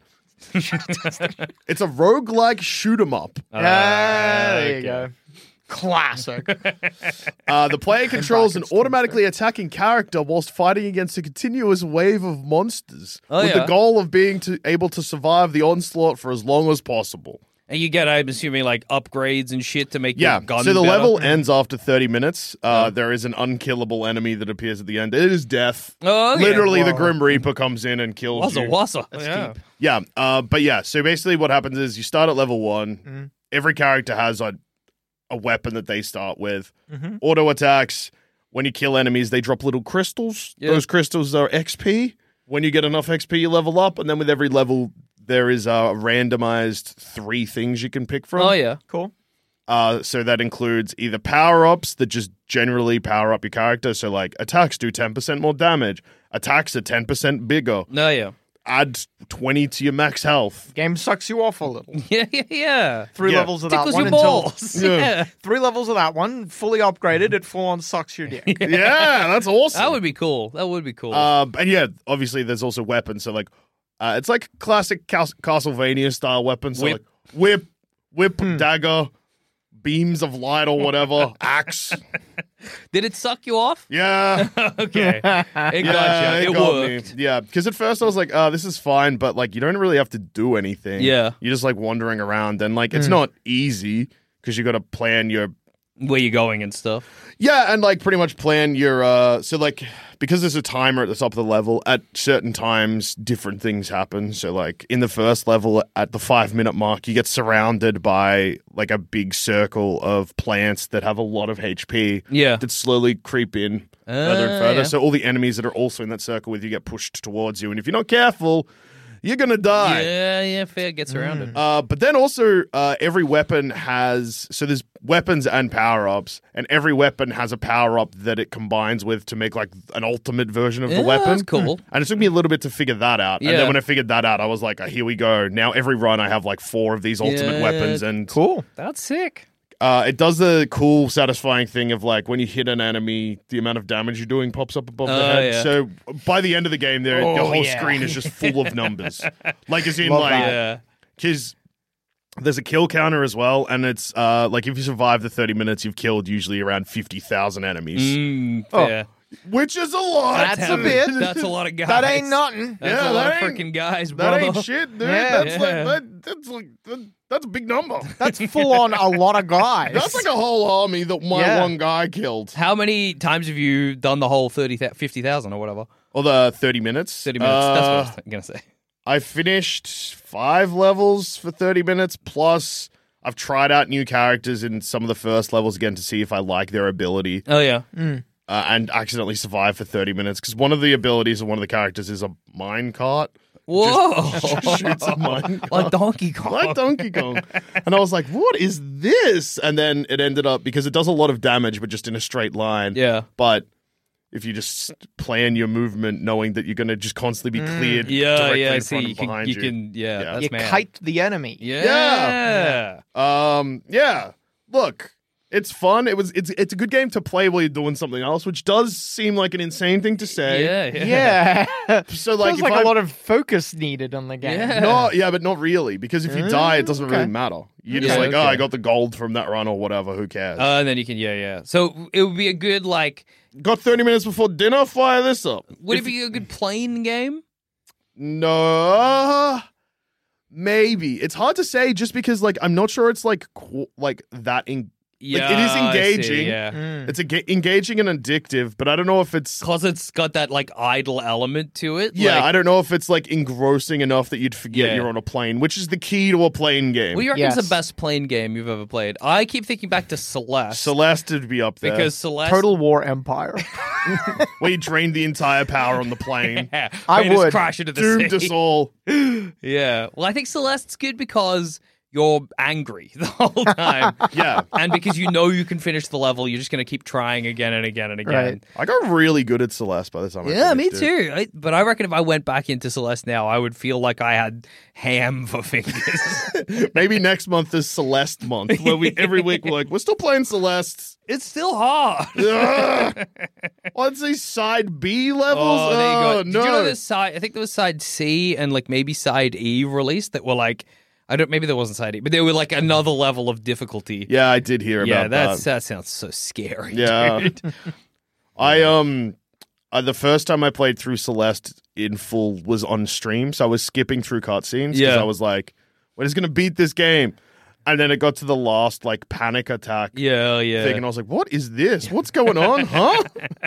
It's a roguelike shoot 'em up. Yeah, yeah there you okay. go. Classic. Uh, the player controls an automatically attacking character whilst fighting against a continuous wave of monsters, Oh, with yeah. the goal of being to, able to survive the onslaught for as long as possible. And you get, I'm assuming, like upgrades and shit to make Yeah, your gun so the better. level ends after thirty minutes. Uh, There is an unkillable enemy that appears at the end. It is death. Oh, okay. Literally, the Whoa. Grim Reaper comes in and kills Wazza you. wazza. Yeah. deep. Yeah, uh, but yeah, so basically what happens is you start at level one. Mm-hmm. Every character has a, a weapon that they start with. Mm-hmm. Auto attacks. When you kill enemies, they drop little crystals. Yeah. Those crystals are X P. When you get enough X P, you level up. And then with every level, there is a randomized three things you can pick from. Oh, yeah. Cool. Uh, so that includes either power-ups that just generally power up your character. So like attacks do ten percent more damage. Attacks are ten percent bigger. No, yeah. add twenty to your max health. Game sucks you off a little. Yeah, yeah, yeah. Three Yeah. levels of that Tickles one your until balls. Yeah. Yeah. three levels of that one, fully upgraded. It full on sucks your dick. Yeah, that's awesome. That would be cool. That would be cool. Uh, and yeah, obviously there's also weapons. So like, uh, it's like classic Cas- Castlevania style weapons. So Whip. like whip, whip, Hmm. dagger, beams of light or whatever, axe. Did it suck you off? Yeah, Okay. It got yeah, you. It, got worked. me. Yeah, because at first I was like, "Oh, this is fine," but like you don't really have to do anything. Yeah. you're just like wandering around, and like it's not easy because you got to plan your Where you going and stuff. Yeah, and like pretty much plan your uh so like because there's a timer at the top of the level, at certain times different things happen. So like in the first level at the five minute mark, you get surrounded by like a big circle of plants that have a lot of H P Yeah. that slowly creep in further and Ah, further. yeah. So all the enemies that are also in that circle with you get pushed towards you. And if you're not careful, you're gonna die. Yeah, yeah, fair. Get surrounded. Uh, but then also, uh, every weapon has so there's weapons and power ups, and every weapon has a power up that it combines with to make like an ultimate version of the Yeah, weapon. that's cool. And it took me a little bit to figure that out. And Yeah. then when I figured that out, I was like, oh, here we go. Now every run, I have like four of these ultimate Yeah. weapons, and Cool. That's sick. uh, it does the cool, satisfying thing of like when you hit an enemy, the amount of damage you're doing pops up above the Oh, head. yeah. So by the end of the game, there Oh, the whole yeah. screen is just full of numbers. Like as in Love like that. Yeah. because there's a kill counter as well, and it's uh, like if you survive the thirty minutes, you've killed usually around fifty thousand enemies, Mm, Oh. fair. which is a lot. That's a heavy. bit. That's a lot of guys. That ain't nothing. That's Yeah, a lot that of ain't- freaking guys, That brother. ain't shit, dude. Yeah. that's Yeah. like that, that's like that, that's a big number. That's full on a lot of guys. That's like a whole army that my Yeah. one guy killed. How many times have you done the whole thirty, fifty thousand or whatever? Or the thirty minutes. thirty minutes. That's what I Uh, was going to say. I finished five levels for thirty minutes, plus I've tried out new characters in some of the first levels again to see if I like their ability, Oh, yeah. uh, and accidentally survived for thirty minutes because one of the abilities of one of the characters is a mine cart. Whoa. Just shoots a mine cart. Like Donkey Kong. Like Donkey Kong. And I was like, what is this? And then it ended up, because it does a lot of damage, but just in a straight line. Yeah. But if you just plan your movement knowing that you're going to just constantly be cleared Yeah, directly yeah. in See, front you and can, behind you you. can, yeah, Yeah. that's you mad. kite the enemy. Yeah. Um, yeah. Look, it's fun. It was. It's. It's a good game to play while you're doing something else, which does seem like an insane thing to say. Yeah, yeah. Yeah. So like, Feels if like I, a lot of focus needed on the game. Yeah. No, yeah, but not really, because if you die, it doesn't okay. really matter. You're just Yeah, like, oh, okay. I got the gold from that run or whatever. Who cares? Uh, and then you can, yeah, yeah. So it would be a good, like, got thirty minutes before dinner. Fire this up. would If- it be a good plane game? No, maybe it's hard to say just because like I'm not sure it's like qu- like that. In- Yeah, it is I see, engaging. yeah. Mm. it's a- engaging and addictive, but I don't know if it's. Because it's got that, like, idle element to it. Yeah, like, I don't know if it's like engrossing enough that you'd forget Yeah. you're on a plane, which is the key to a plane game. What do you reckon's Yes. the best plane game you've ever played? I keep thinking back to Celeste. Celeste would be up there because Celeste. Total War Empire. where you drained the entire power on the plane, Yeah, I where you would. just crash into the doomed sea. us all. Yeah. Well, I think Celeste's good because you're angry the whole time. Yeah, And because you know you can finish the level, you're just going to keep trying again and again and again. Right. I got really good at Celeste by the time. I Yeah, me finished it. too. I, but I reckon if I went back into Celeste now, I would feel like I had ham for fingers. Maybe next month is Celeste month, where we every week we're like, we're still playing Celeste. It's still hard. Ugh. What's these side B levels? Oh, there you go. Oh, Did no. you know there's side? I think there was side C and like maybe side E released that were like, I don't. Maybe there wasn't side E, but they were like another level of difficulty. Yeah, I did hear Yeah, about that's that. that sounds so scary. Yeah. dude. I um, uh, the first time I played through Celeste in full was on stream, so I was skipping through cutscenes because Yeah. I was like, "We're just gonna beat this game," and then it got to the last like panic attack yeah, yeah. thing, and I was like, "What is this? What's going on? Huh?"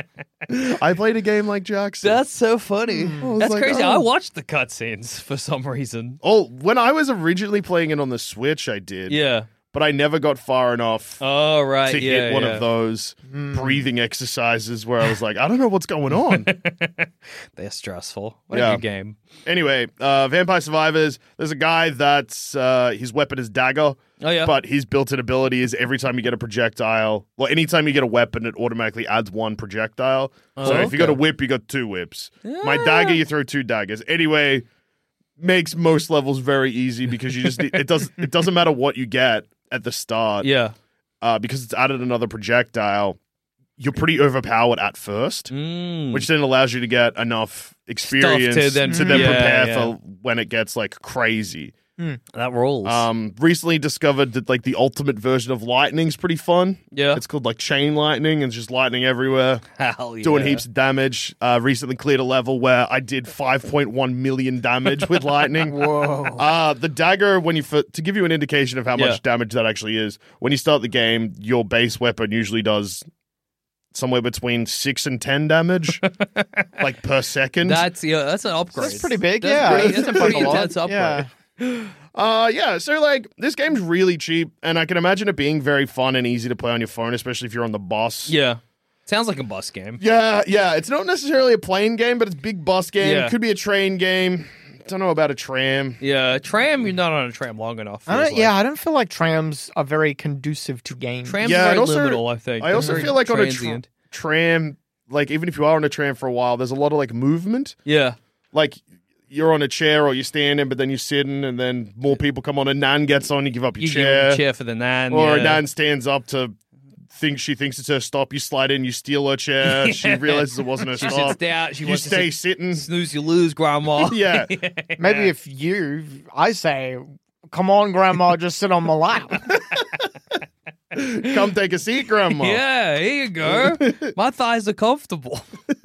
I played a game like Jackson. That's so funny. was That's like, crazy. oh. I watched the cutscenes for some reason. Oh, when I was originally playing it on the Switch, I did. Yeah. But I never got far enough Oh right. to yeah, hit one yeah. of those breathing exercises where I was like, I don't know what's going on. They're stressful. What Yeah. a good game. Anyway, uh, Vampire Survivors, there's a guy that's, uh, his weapon is dagger. Oh yeah. But his built-in ability is every time you get a projectile, well, anytime you get a weapon, it automatically adds one projectile. so Oh, if you got a okay. whip, you got two whips. My dagger, you throw two daggers. Anyway, makes most levels very easy because you just need, it does it doesn't matter what you get at the start. Yeah. Uh, because it's added another projectile, you're pretty overpowered at first, Mm. which then allows you to get enough experience to then- to then Yeah, prepare yeah. for when it gets like crazy. That rules. Um, recently discovered that like the ultimate version of lightning's pretty fun. Yeah. It's called like chain lightning, and it's just lightning everywhere, Hell yeah. doing heaps of damage. Uh, recently cleared a level where I did five point one million damage with lightning. Whoa. Uh, the dagger, when you f- to give you an indication of how Yeah. much damage that actually is, when you start the game, your base weapon usually does somewhere between six and ten damage, like per second. That's yeah. That's an upgrade. That's pretty big, That's yeah. pretty- that's a pretty That's a lot. intense upgrade. Yeah. Uh, yeah, so like this game's really cheap, and I can imagine it being very fun and easy to play on your phone, especially if you're on the bus. Yeah. Sounds like a bus game. Yeah, yeah. It's not necessarily a plane game, but it's a big bus game. Yeah. It could be a train game. Don't know about a tram. Yeah, tram. You're not on a tram long enough. I feels don't, yeah, like. I don't feel like trams are very conducive to games. Trams Yeah, are and very also- liminal. I think. I They're also very feel like on a tra- transient. tram, like even if you are on a tram for a while, there's a lot of like movement. Yeah. Like you're on a chair or you're standing, but then you're sitting, and then more people come on. A nan gets on, you give up your You chair, get a chair for the nan. or yeah. a nan stands up to think she thinks it's her stop. You slide in, you steal her chair. She realizes it wasn't her She stop. sits down. She you wants stay to sitting. sit, snooze, you lose, grandma. Yeah. Maybe if you, I say, come on, Grandma, just sit on my lap. Come take a seat, Grandma. Yeah, here you go. My thighs are comfortable.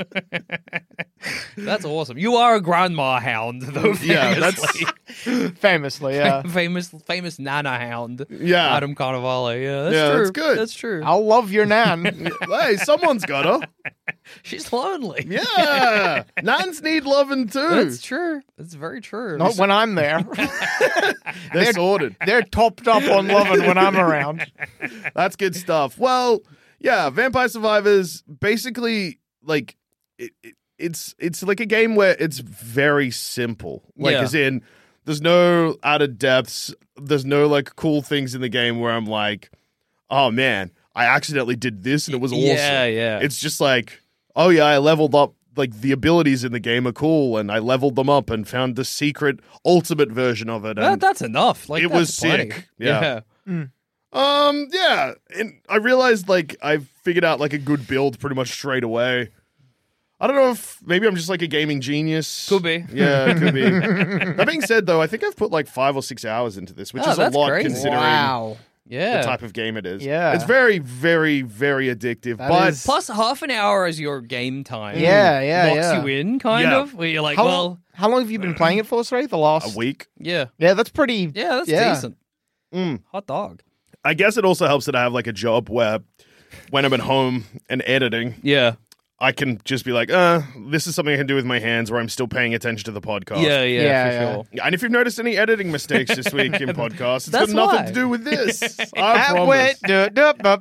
That's awesome. You are a grandma hound, though. Yeah, that's- famously. Famously, yeah. famous, famous nana hound. Yeah. Adam Carnivale. Yeah, that's Yeah, true. that's good. That's true. I'll love your nan. Hey, someone's got her. She's lonely. Yeah. Nans need loving too. That's true. That's very true. Not when I'm there. They're sorted. They're topped up on loving when I'm around. That's good stuff. Well, yeah, Vampire Survivors basically like it, it, it's it's like a game where it's very simple. Like Yeah. as in there's no added depths, there's no like cool things in the game where I'm like, "Oh man, I accidentally did this and it was awesome." Yeah, yeah. It's just like, "Oh yeah, I leveled up like the abilities in the game are cool and I leveled them up and found the secret ultimate version of it." That, And that's enough. Like it that's was plenty. sick. Yeah. Yeah. Um, yeah, and I realized like I figured out like a good build pretty much straight away. I don't know if maybe I'm just like a gaming genius. Could be. Yeah, it could be. That being said, though, I think I've put like five or six hours into this, which Oh, is a that's lot crazy. considering Wow. Yeah. the type of game it is. Yeah. It's very, very, very addictive. That but is- Plus half an hour as your game time. Yeah, yeah, locks yeah. you in, kind Yeah. of. Where you're like, How, well, long, how long have you been playing it for, sorry? The last a week. yeah, Yeah, that's pretty. yeah, that's Yeah. decent. Mm. Hot dog. I guess it also helps that I have like a job where when I'm at home and editing, Yeah, I can just be like, uh, this is something I can do with my hands where I'm still paying attention to the podcast. yeah, yeah, Yeah, for yeah. sure. And if you've noticed any editing mistakes this week in podcasts, it's That's got nothing why. to do with this. I Ah, promise. wait, duh, duh, bup.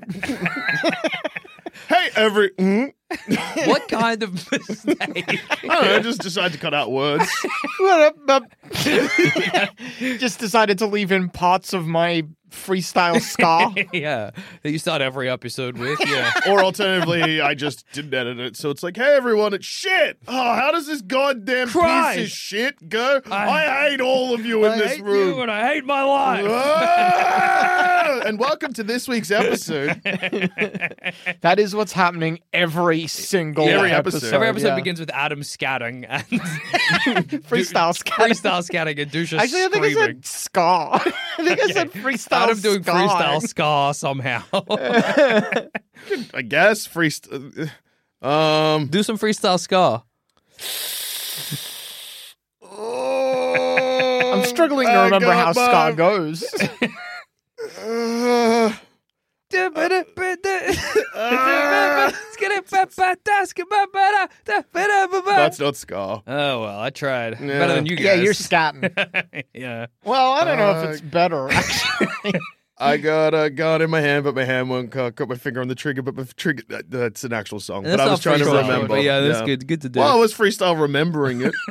Hey, every. Mm, What kind of mistake? I don't know, I just decided to cut out words. Bup, bup. Just decided to leave in parts of my freestyle ska. yeah, that you start every episode with. Yeah, Or alternatively, I just didn't edit it. So it's like, hey, everyone, it's shit. Oh, how does this goddamn Christ. piece of shit go? I, I- hate all of you in I this hate room. you and I hate my life. Ah! And welcome to this week's episode. That is what's happening every single Every episode. episode. Every episode yeah. begins with Adam scatting and freestyle ska. freestyle scatting and Dusha Actually, I think I screaming. said ska. I think I said freestyle Adam doing ska. freestyle ska somehow. I guess freestyle. Um. Do some freestyle ska. I'm struggling to I remember got how my- ska goes. Uh, that's not ska. Oh well, I tried. Yeah. Better than you guys. Yeah, you're scatting. yeah. Well, I don't know Uh, if it's better, actually. I got a gun in my hand, but my hand won't cut. Got my finger on the trigger, but my trigger. that- That's an actual song. That's but I was not trying to freestyle, remember. but yeah, that's good. Good to do. Well, I was freestyle remembering it.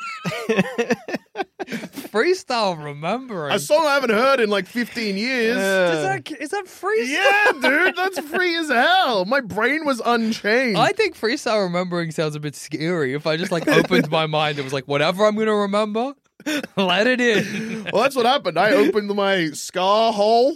freestyle remembering. A song I haven't heard in like fifteen years. Is that is that freestyle? yeah, dude, that's free as hell. My brain was unchained. I think freestyle remembering sounds a bit scary. If I just like opened my mind and was like, whatever I'm gonna remember, Let it in. Well, that's what happened. I opened my scar hole,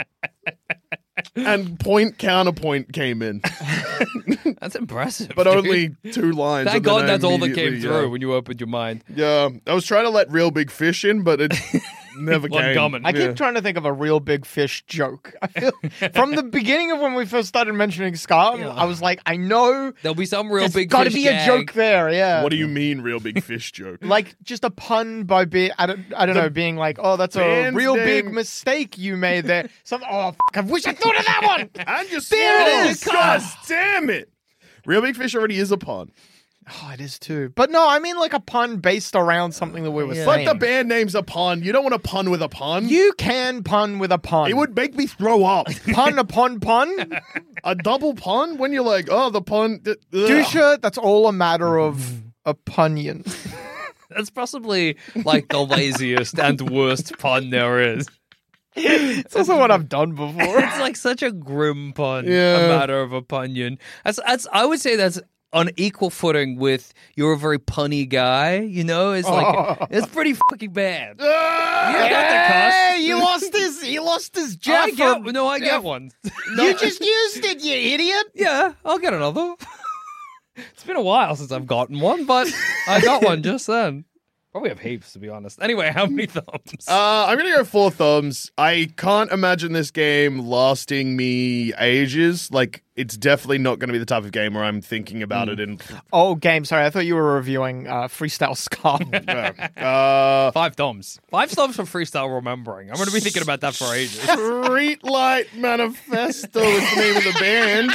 and point counterpoint came in, That's impressive. but dude. only two lines. Thank and then God I that's all that came immediately, through yeah. when you opened your mind. Yeah, I was trying to let real big fish in, but it never Wasn't came. coming. I Yeah. keep trying to think of a real big fish joke. I feel from the beginning of when we first started mentioning Scar, I was like, I know There'll be some real there's big got to fish be gag. a joke there. Yeah. What do you mean, real big fish joke? Like just a pun by being, I don't, I don't know, being like, oh, that's a band's real big name- mistake you made there. Some, oh, f- I wish I thought of that one. And you There it is! God damn it! Real big fish already is a pun. Oh, it is too. But no, I mean like a pun based around something that we were Yeah. But saying. the band name's a pun. You don't want to pun with a pun. You can pun with a pun. It would make me throw up. pun upon pun. A double pun when you're like, oh, the pun. th- ugh. Dusha, that's all a matter of opinion. That's possibly like the laziest and worst pun there is. It's also what I've done before. It's like such a grim pun, Yeah. a matter of opinion. That's, that's, I would say that's on equal footing with you're a very punny guy, you know? It's like, it's pretty fucking bad. Ah! You got the cuss. Hey, he lost his, he lost his Jeff. I get, from- no, I Jeff. get one. You just used it, you idiot. Yeah, I'll get another. It's been a while since I've gotten one, but I got one just then. Probably have heaps, to be honest. Anyway, how many thumbs? Uh, I'm gonna go four thumbs. I can't imagine this game lasting me ages. Like, it's definitely not going to be the type of game where I'm thinking about it in. Oh, game. Sorry, I thought you were reviewing uh, Freestyle Scar. Uh, Five thumbs. Five thumbs for freestyle remembering. I'm going to be thinking about that for ages. Streetlight Manifesto is the name of the band.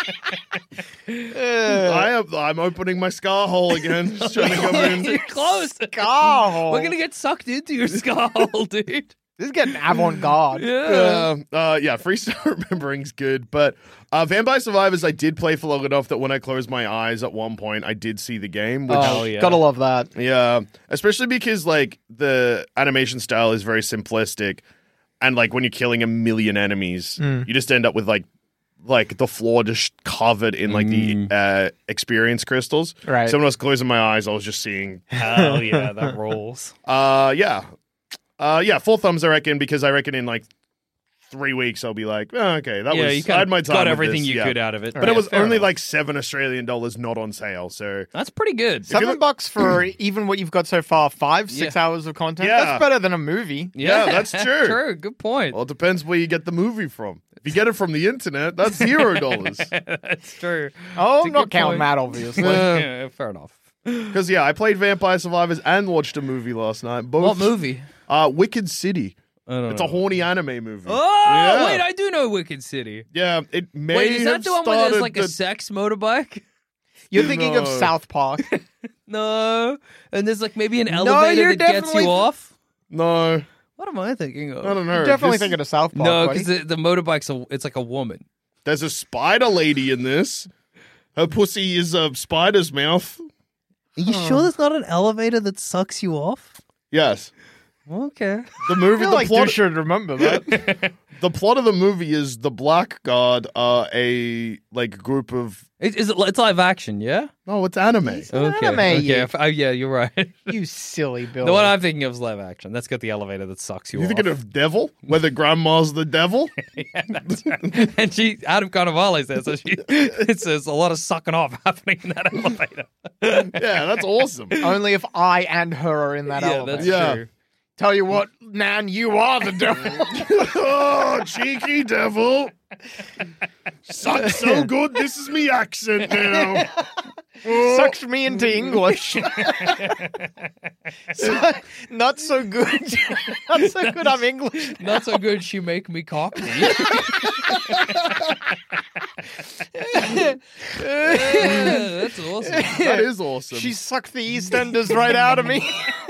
I am, I'm opening my scar hole again. Just trying to come in. You're close. Scar. We're going to get sucked into your skull, dude. This is getting avant-garde. Yeah. Uh, uh, yeah, freestyle remembering's good, but uh, Vampire Survivors I did play for long enough that when I closed my eyes at one point, I did see the game. Which, Oh, yeah. Gotta love that. yeah, especially because like the animation style is very simplistic, and like when you're killing a million enemies, you just end up with like like the floor just covered in like the uh, experience crystals. Right. So when I was closing my eyes, I was just seeing. Hell yeah, that rolls. Uh, yeah. Uh, yeah, four thumbs, I reckon, because I reckon in like three weeks I'll be like, oh, okay, that Yeah, was you I had kind my of time. got with everything this, you yeah. could out of it. But Yeah, it was fair only enough. like seven Australian dollars not on sale. So That's pretty good. Seven look- bucks for even what you've got so far. Five, six Yeah. hours of content. Yeah. That's better than a movie. Yeah, that's true. True, good point. well, it depends where you get the movie from. If you get it from the internet, that's zero dollars. That's true. Oh, It's a I'm not good counting point. that, obviously. Yeah, fair enough. Because yeah, I played Vampire Survivors and watched a movie last night. Both. What movie? Uh, Wicked City. I don't It's know. a horny anime movie. Oh, Yeah. wait, I do know Wicked City. Yeah, it may Wait, is that have the one where there's started like a the- sex motorbike? You're thinking of No. South Park. No. And there's like maybe an No, elevator you're that gets definitely- you off? No, What am I thinking of? I don't know. You're definitely This- thinking of South Park. No, buddy. because the, the motorbike's a, it's like a woman. There's a spider lady in this. Her pussy is a spider's mouth. Are you sure there's not an elevator that sucks you off? Yes. Okay. The I movie, feel the like plot, you should remember that. the plot of the movie is the Blackguard are a like group of. It, is it, it's live action, yeah? No, it's anime. Okay. anime, okay. you- if- oh, yeah, you're right. you silly Bill. The one I'm thinking of is live action. That's got the elevator that sucks you, You off. thinking of Devil, where the grandma's the devil? Yeah, that's right. And she, Adam Carnivale's there, so she, it says a lot of sucking off happening in that elevator. Yeah, that's awesome. Only if I and her are in that yeah, elevator. that's Yeah. true. Tell you what, man, you are the devil. Oh, cheeky devil. Sucks so good, this is me accent now. Sucks me into English. So- not so good. Not so good. I'm English. Not so good, she make me cockney. Yeah, that's awesome. That is awesome. She sucked the EastEnders right out of me.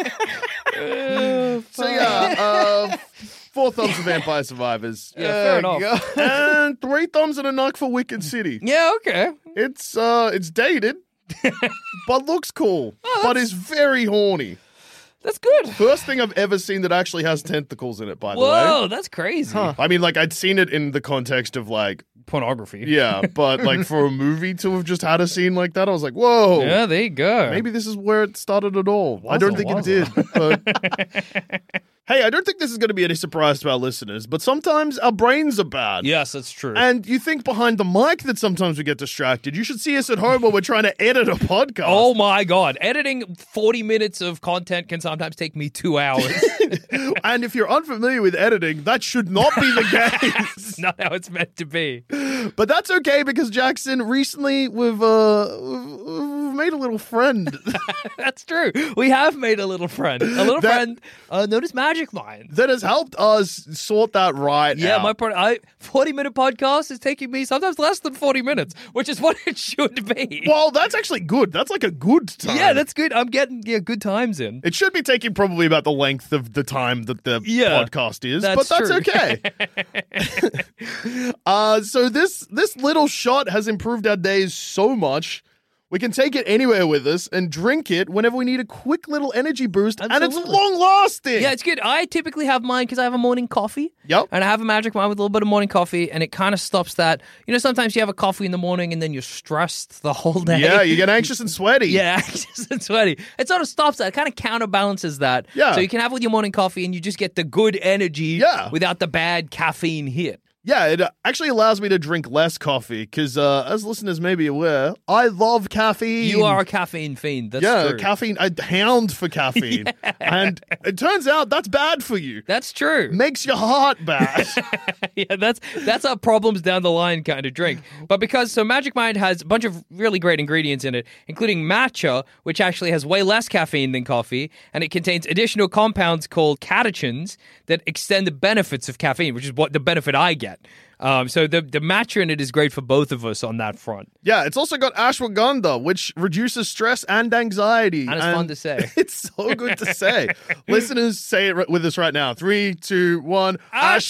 so yeah, uh, four thumbs for Vampire Survivors. Yeah, fair Uh, enough. go- And three thumbs and a knock for Wicked City. Yeah, okay. It's uh it's dated, but looks cool. but is very horny. That's good. First thing I've ever seen that actually has tentacles in it, by the way. Whoa, that's crazy. I mean, like, I'd seen it in the context of, like, pornography. Yeah, but like for a movie to have just had a scene like that, I was like, whoa. Yeah, there you go. Maybe this is where it started at all. I don't Wazza, think wazza. it did. But hey, I don't think this is going to be any surprise to our listeners, but sometimes our brains are bad. Yes, that's true. And you think behind the mic that sometimes we get distracted. You should see us at home when we're trying to edit a podcast. Oh my God. Editing forty minutes of content can sometimes take me two hours. And if you're unfamiliar with editing, that should not be the case. It's not how it's meant to be. But that's okay because Jackson, recently we've, uh, we've, we've made a little friend. That's true. We have made a little friend. A little That- friend uh, known as Magic Mind. that has helped us sort that right Yeah, out. my pro- I forty minute podcast is taking me sometimes less than forty minutes, which is what it should be. Well, that's actually good. That's like a good time. Yeah, that's good. I'm getting yeah, good times in. It should be taking probably about the length of the time that the Yeah, podcast is, that's but that's true. okay. uh, so this this little shot has improved our days so much. We can take it anywhere with us and drink it whenever we need a quick little energy boost, and it's Absolutely. long lasting. Yeah, it's good. I typically have mine because I have a morning coffee. Yep. And I have a Magic Mind with a little bit of morning coffee, and it kind of stops that. You know, sometimes you have a coffee in the morning and then you're stressed the whole day. Yeah, you get anxious and sweaty. Yeah, anxious and sweaty. It sort of stops that. It kind of counterbalances that. Yeah. So you can have with your morning coffee and you just get the good energy Yeah. without the bad caffeine hit. Yeah, it uh, actually allows me to drink less coffee because, uh, as listeners may be aware, I love caffeine. You are a caffeine fiend. That's yeah, true. caffeine. I hound for caffeine, and it turns out that's bad for you. That's true. Makes your heart bad. Yeah, that's that's a problems down the line kind of drink. But because so Magic Mind has a bunch of really great ingredients in it, including matcha, which actually has way less caffeine than coffee, and it contains additional compounds called catechins that extend the benefits of caffeine, which is what the benefit I get. Um, so the the matcha in it is great for both of us on that front. Yeah, it's also got ashwagandha, which reduces stress and anxiety. And it's fun to say. It's so good to say. Listeners, say it ri- with us right now. Three, two, one.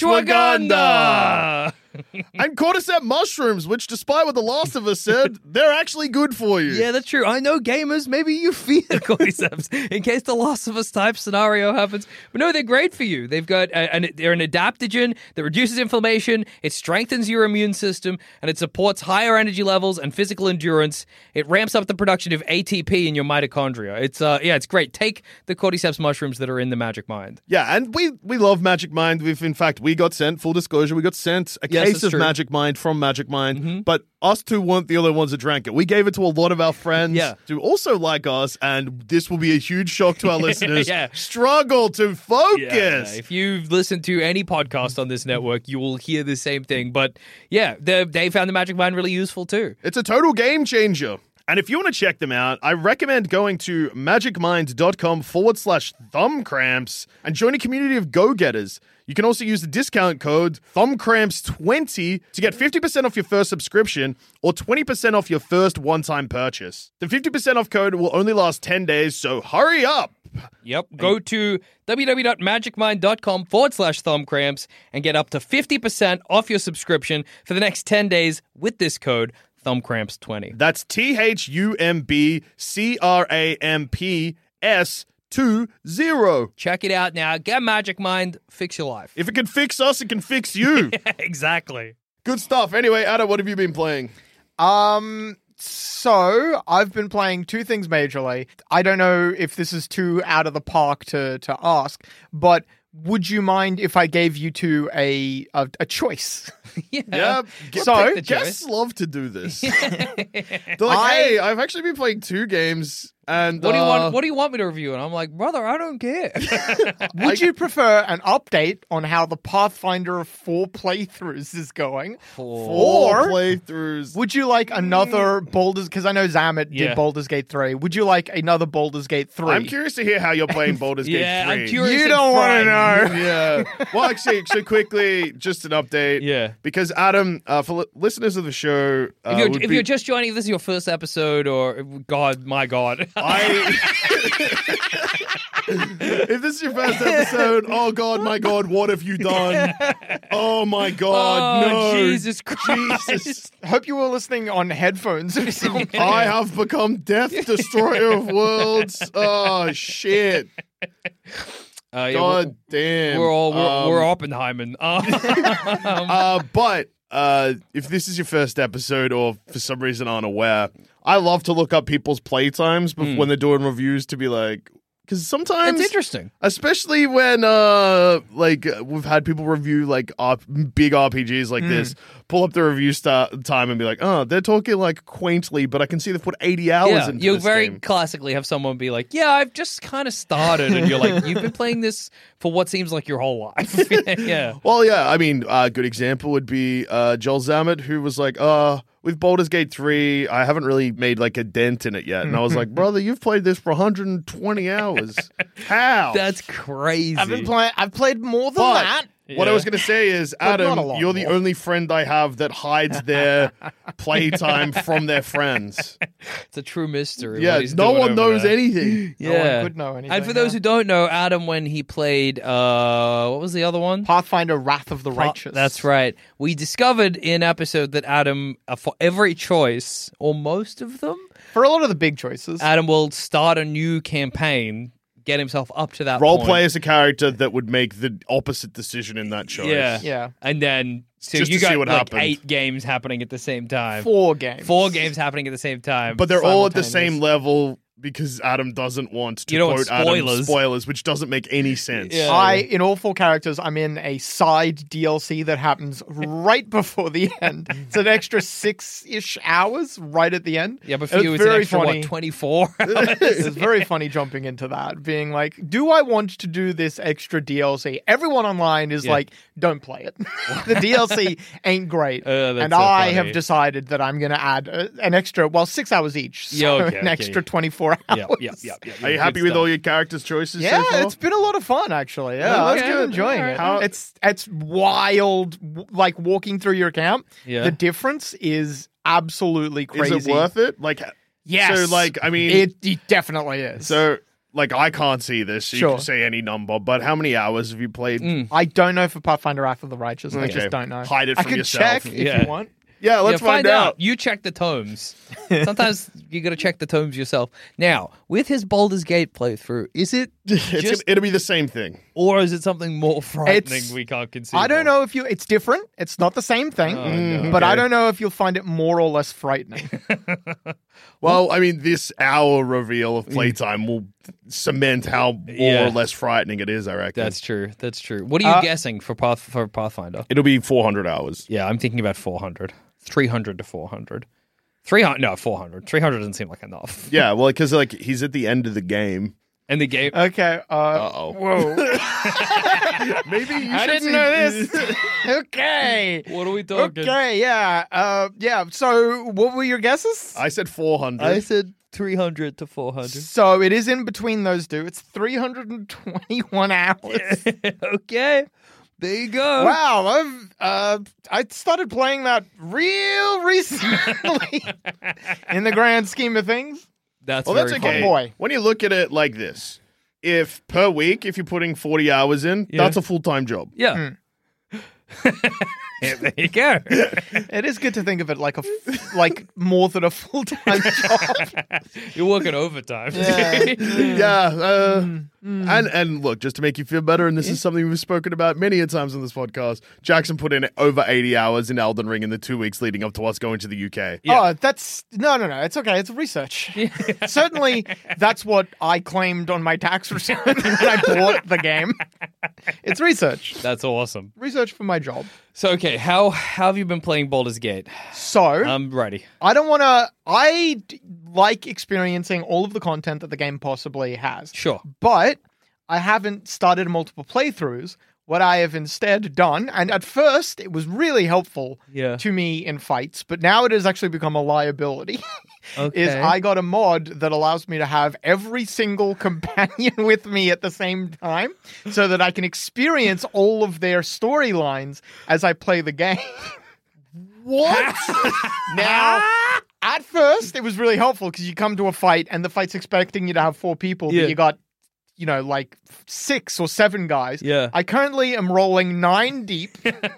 Ashwagandha! And cordyceps mushrooms, which despite what The Last of Us said, they're actually good for you. Yeah, that's true. I know gamers, maybe you fear cordyceps in case the Last of Us type scenario happens. But no, they're great for you. They've got, uh, and they're an adaptogen that reduces inflammation, it strengthens your immune system, and it supports higher energy levels and physical endurance. It ramps up the production of A T P in your mitochondria. It's, uh, yeah, it's great. Take the cordyceps mushrooms that are in the Magic Mind. Yeah, and we we love Magic Mind. We've in fact we got sent, full disclosure, we got sent a Yes, case that's of true. Magic Mind from Magic Mind, but us two weren't the only ones that drank it. We gave it to a lot of our friends Yeah. who also like us, and this will be a huge shock to our listeners. Yeah. Struggle to focus. Yeah, if you've listened to any podcast on this network, you will hear the same thing. But yeah, they they found the Magic Mind really useful too. It's a total game changer. And if you want to check them out, I recommend going to magicmind.com forward slash thumb cramps and join a community of go-getters. You can also use the discount code thumb cramps twenty to get fifty percent off your first subscription or twenty percent off your first one-time purchase. The fifty percent off code will only last ten days, so hurry up. Yep. Go to www.magicmind.com forward slash thumb cramps and get up to fifty percent off your subscription for the next ten days with this code thumb cramps twenty. That's T H U M B C R A M P S two zero. Check it out now. Get Magic Mind. Fix your life. If it can fix us, it can fix you. Exactly. Good stuff. Anyway, Adam, what have you been playing? Um, so I've been playing two things majorly. I don't know if this is too out of the park to to ask, but would you mind if I gave you two a a, a choice? Yeah. Yeah, We'll so, pick the guests choice. love to do this. They're like, I- hey, I've actually been playing two games, and What do you uh, want? What do you want me to review? And I'm like, brother, I don't care. Would you prefer an update on how the Pathfinder four playthroughs is going? four Or playthroughs. would you like another Baldur's? Because I know Zamet Yeah. did Baldur's Gate three. Would you like another Baldur's Gate three? I'm curious to hear how you're playing Baldur's Gate Yeah, three. I'm curious. You and don't want to frightened. know. Yeah. Well, actually, so quickly, just an update. Yeah. Because Adam, uh, for li- listeners of the show, uh, If, you're, would if be- you're just joining, if this is your first episode, or God, my God, I. If this is your first episode, oh God, my God, what have you done? Oh my God, oh no. Jesus Christ! Jesus. Hope you were listening on headphones or something. I have become Death Destroyer of Worlds. Oh shit. Uh, yeah, God we're, damn. we're all we're, Um, we're Oppenheimer. Uh, Uh, but uh, if this is your first episode or for some reason aren't aware, I love to look up people's playtimes bef- Mm. when they're doing reviews to be like, because sometimes It's interesting. especially when uh like uh, we've had people review like R- big R P Gs like this, pull up the review start time and be like, oh, they're talking like quaintly, but I can see they've put eighty hours Yeah, into you'll this very game. classically have someone be like, "Yeah, I've just kind of started," and you're like, "You've been playing this for what seems like your whole life." Yeah, Well, yeah, I mean, a uh, good example would be uh, Joel Zammett, who was like, uh, with Baldur's Gate three, I haven't really made like a dent in it yet. And I was like, brother, you've played this for one hundred twenty hours. How? that's crazy. I've been playing. I've played more than But that. what I Yeah. was going to say is, But not Adam, a lot you're the more. only friend I have that hides their playtime from their friends. It's a true mystery. Yeah, what he's no doing one over knows there. anything. No one Yeah, could know anything, And for those yeah. who don't know, Adam, when he played, uh, what was the other one? Pathfinder: Wrath of the Pa- Righteous. That's right. We discovered in episode that Adam, uh, for every choice, or most of them, For a lot of the big choices. Adam will start a new campaign, get himself up to that Role point. play as a character that would make the opposite decision in that choice. Yeah. yeah. And then, so Just you to see got what like happened. eight games happening at the same time. Four games. Four games happening at the same time. But they're all at the Simultaneous. same level because Adam doesn't want to You don't quote want Adam spoilers. spoilers, which doesn't make any sense. Yeah. I, in all four characters, I'm in a side D L C that happens right before the end. It's an extra six-ish hours right at the end. yeah, but for you, it's an extra, what, twenty-four hours? It's very funny jumping into that, being like, do I want to do this extra D L C? Everyone online is Yeah. like, don't play it. The D L C ain't great. Uh, that's and so I funny. have decided that I'm going to add uh, an extra, well, six hours each. So Yeah, okay, an okay. extra twenty-four hours. yeah, yeah, yeah, yeah. Are you happy with all your characters' choices Yeah, so far? it's been a lot of fun actually. Yeah, Oh, I'm okay. enjoying All it. right. How- It's it's wild, w- like walking through your camp. Yeah. The difference is absolutely Is crazy. it worth it? Like, Yes. So, like, I mean, It, it definitely is. so, like, I can't see this. So Sure. You can say any number, but how many hours have you played? Mm. I don't know for Pathfinder Wrath of the Righteous. I Okay. just don't know. Hide it I from could yourself. check if Yeah. you want. Yeah, let's yeah, find, out. You check the tomes. Sometimes you got to check the tomes yourself. Now, with his Baldur's Gate playthrough, is it It's just, gonna, it'll be the same thing. or is it something more frightening It's- we can't conceive? I don't of? know if you. It's different. It's not the same thing. Oh, no. But I Okay. don't know if you'll find it more or less frightening. Well, I mean, this hour reveal of playtime will cement how more Yeah. or less frightening it is, I reckon. That's true. That's true. What are you Uh, guessing for Path for Pathfinder? It'll be four hundred hours. Yeah, I'm thinking about four hundred. three hundred to four hundred. three hundred, no, four hundred. three hundred doesn't seem like enough. Yeah, well, because, like, he's at the end of the game. And the game. Okay. Uh, Uh-oh. Whoa. Maybe you I should didn't see- know this. Okay. What are we talking? Okay, yeah. Uh, yeah. So, what were your guesses? I said four hundred. I said three hundred to four hundred. So, it is in between those two. It's three hundred twenty-one hours. Okay. There you go. Wow. I've, uh, I started playing that real recently in the grand scheme of things. That's Well, very that's funny. okay. boy. When you look at it like this, if per week, if you're putting forty hours in, Yeah. that's a full time job. Yeah. Yeah, there you go. It is good to think of it like a f- like more than a full time job. You're working overtime. Yeah. Yeah, uh, Mm. and and look, just to make you feel better, and this is something we've spoken about many a times on this podcast. Jackson put in over eighty hours in Elden Ring in the two weeks leading up to us going to the U K. Yeah. Oh, that's no, no, no. It's okay. It's research. Certainly, that's what I claimed on my tax return when I bought the game. It's research. That's awesome. Research for my job. So, okay, how, how have you been playing Baldur's Gate? So I'm ready. I don't want to. I d- like experiencing all of the content that the game possibly has. Sure. But I haven't started multiple playthroughs. What I have instead done, and at first it was really helpful Yeah. to me in fights, but now it has actually become a liability. Okay. Is I got a mod that allows me to have every single companion with me at the same time so that I can experience all of their storylines as I play the game. What? Now, at first, it was really helpful because you come to a fight and the fight's expecting you to have four people, Yeah. but you got, you know, like six or seven guys. Yeah. I currently am rolling nine deep.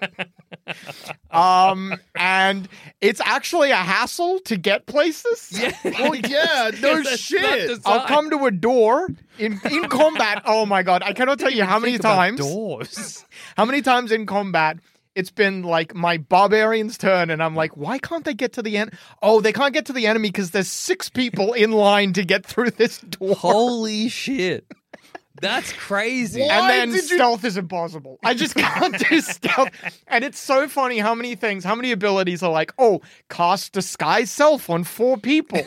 um, and it's actually a hassle to get places. Yeah. Well, yeah, no That's shit. not designed. I'll come to a door in, in combat. Oh my god, I cannot tell you how many Think about times. Doors. How many times in combat it's been like my barbarian's turn, and I'm like, why can't they get to the end? Oh, they can't get to the enemy because there's six people in line to get through this door. Holy shit. That's crazy. And then stealth is impossible. I just can't do stealth. And it's so funny how many things, how many abilities are like, oh, cast disguise self on four people.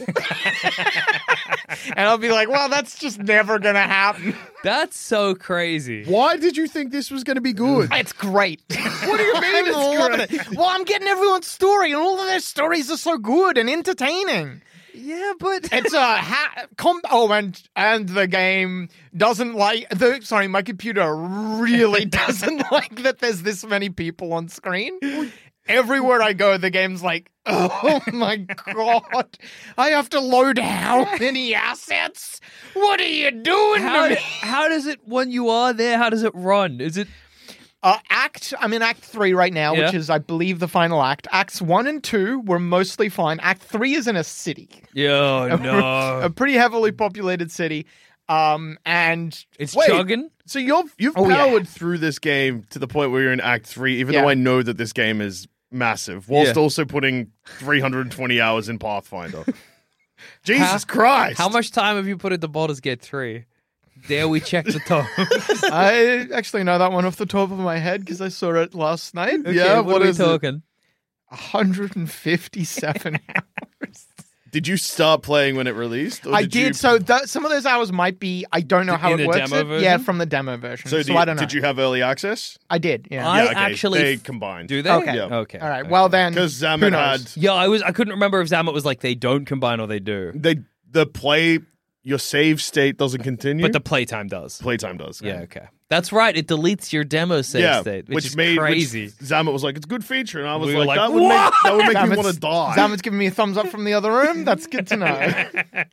And I'll be like, well, that's just never going to happen. That's so crazy. Why did you think this was going to be good? It's great. What do you mean I'm it's loving great? it. Well, I'm getting everyone's story, and all of their stories are so good and entertaining. Yeah, but It's a ha- com- oh, and and the game doesn't like the. Sorry, my computer really doesn't like that. There's this many people on screen. Everywhere I go, the game's like, oh my god, I have to load how many assets? What are you doing how, to me? how does it, when you are there, how does it run? Is it... Uh, act, I'm in Act three right now, Yeah. which is, I believe, the final act. Acts one and two were mostly fine. Act three is in a city. Yo, a no. pretty heavily populated city. Um, and It's Wait. chugging? So you've you've Oh, yeah. powered through this game to the point where you're in Act Three, even Yeah. though I know that this game is massive, whilst Yeah. also putting three hundred twenty hours in Pathfinder. Jesus How- Christ! How much time have you put into Baldur's Gate three? Dare we check the time? I actually know that one off the top of my head because I saw it last night. Yeah, what, what are we is it? talking? one hundred fifty-seven hours. Did you start playing when it released? Or I did. did. You... So th- some of those hours might be. I don't know how In it the works. demo it. version? Yeah, from the demo version. So, So, do you- I don't know. did you have early access? I did. Yeah. I Yeah, okay. actually they f- combined. Do they? Okay. Yeah. Okay. All right. okay. Well then, Because who Zamet knows? had Yeah, I was. I couldn't remember if Zamet was like they don't combine or they do, they the play your save state doesn't continue, but the playtime does. playtime does. Yeah, okay. That's right. It deletes your demo save yeah, state, which, which is made crazy. Which Zamet was like, "It's a good feature," and I was We were like, like, "That would make that would make me Zamet's- want to die." Zamet's giving me a thumbs up from the other room. That's good to know.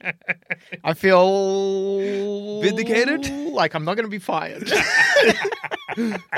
I feel Vindicated? Like I'm not going to be fired. I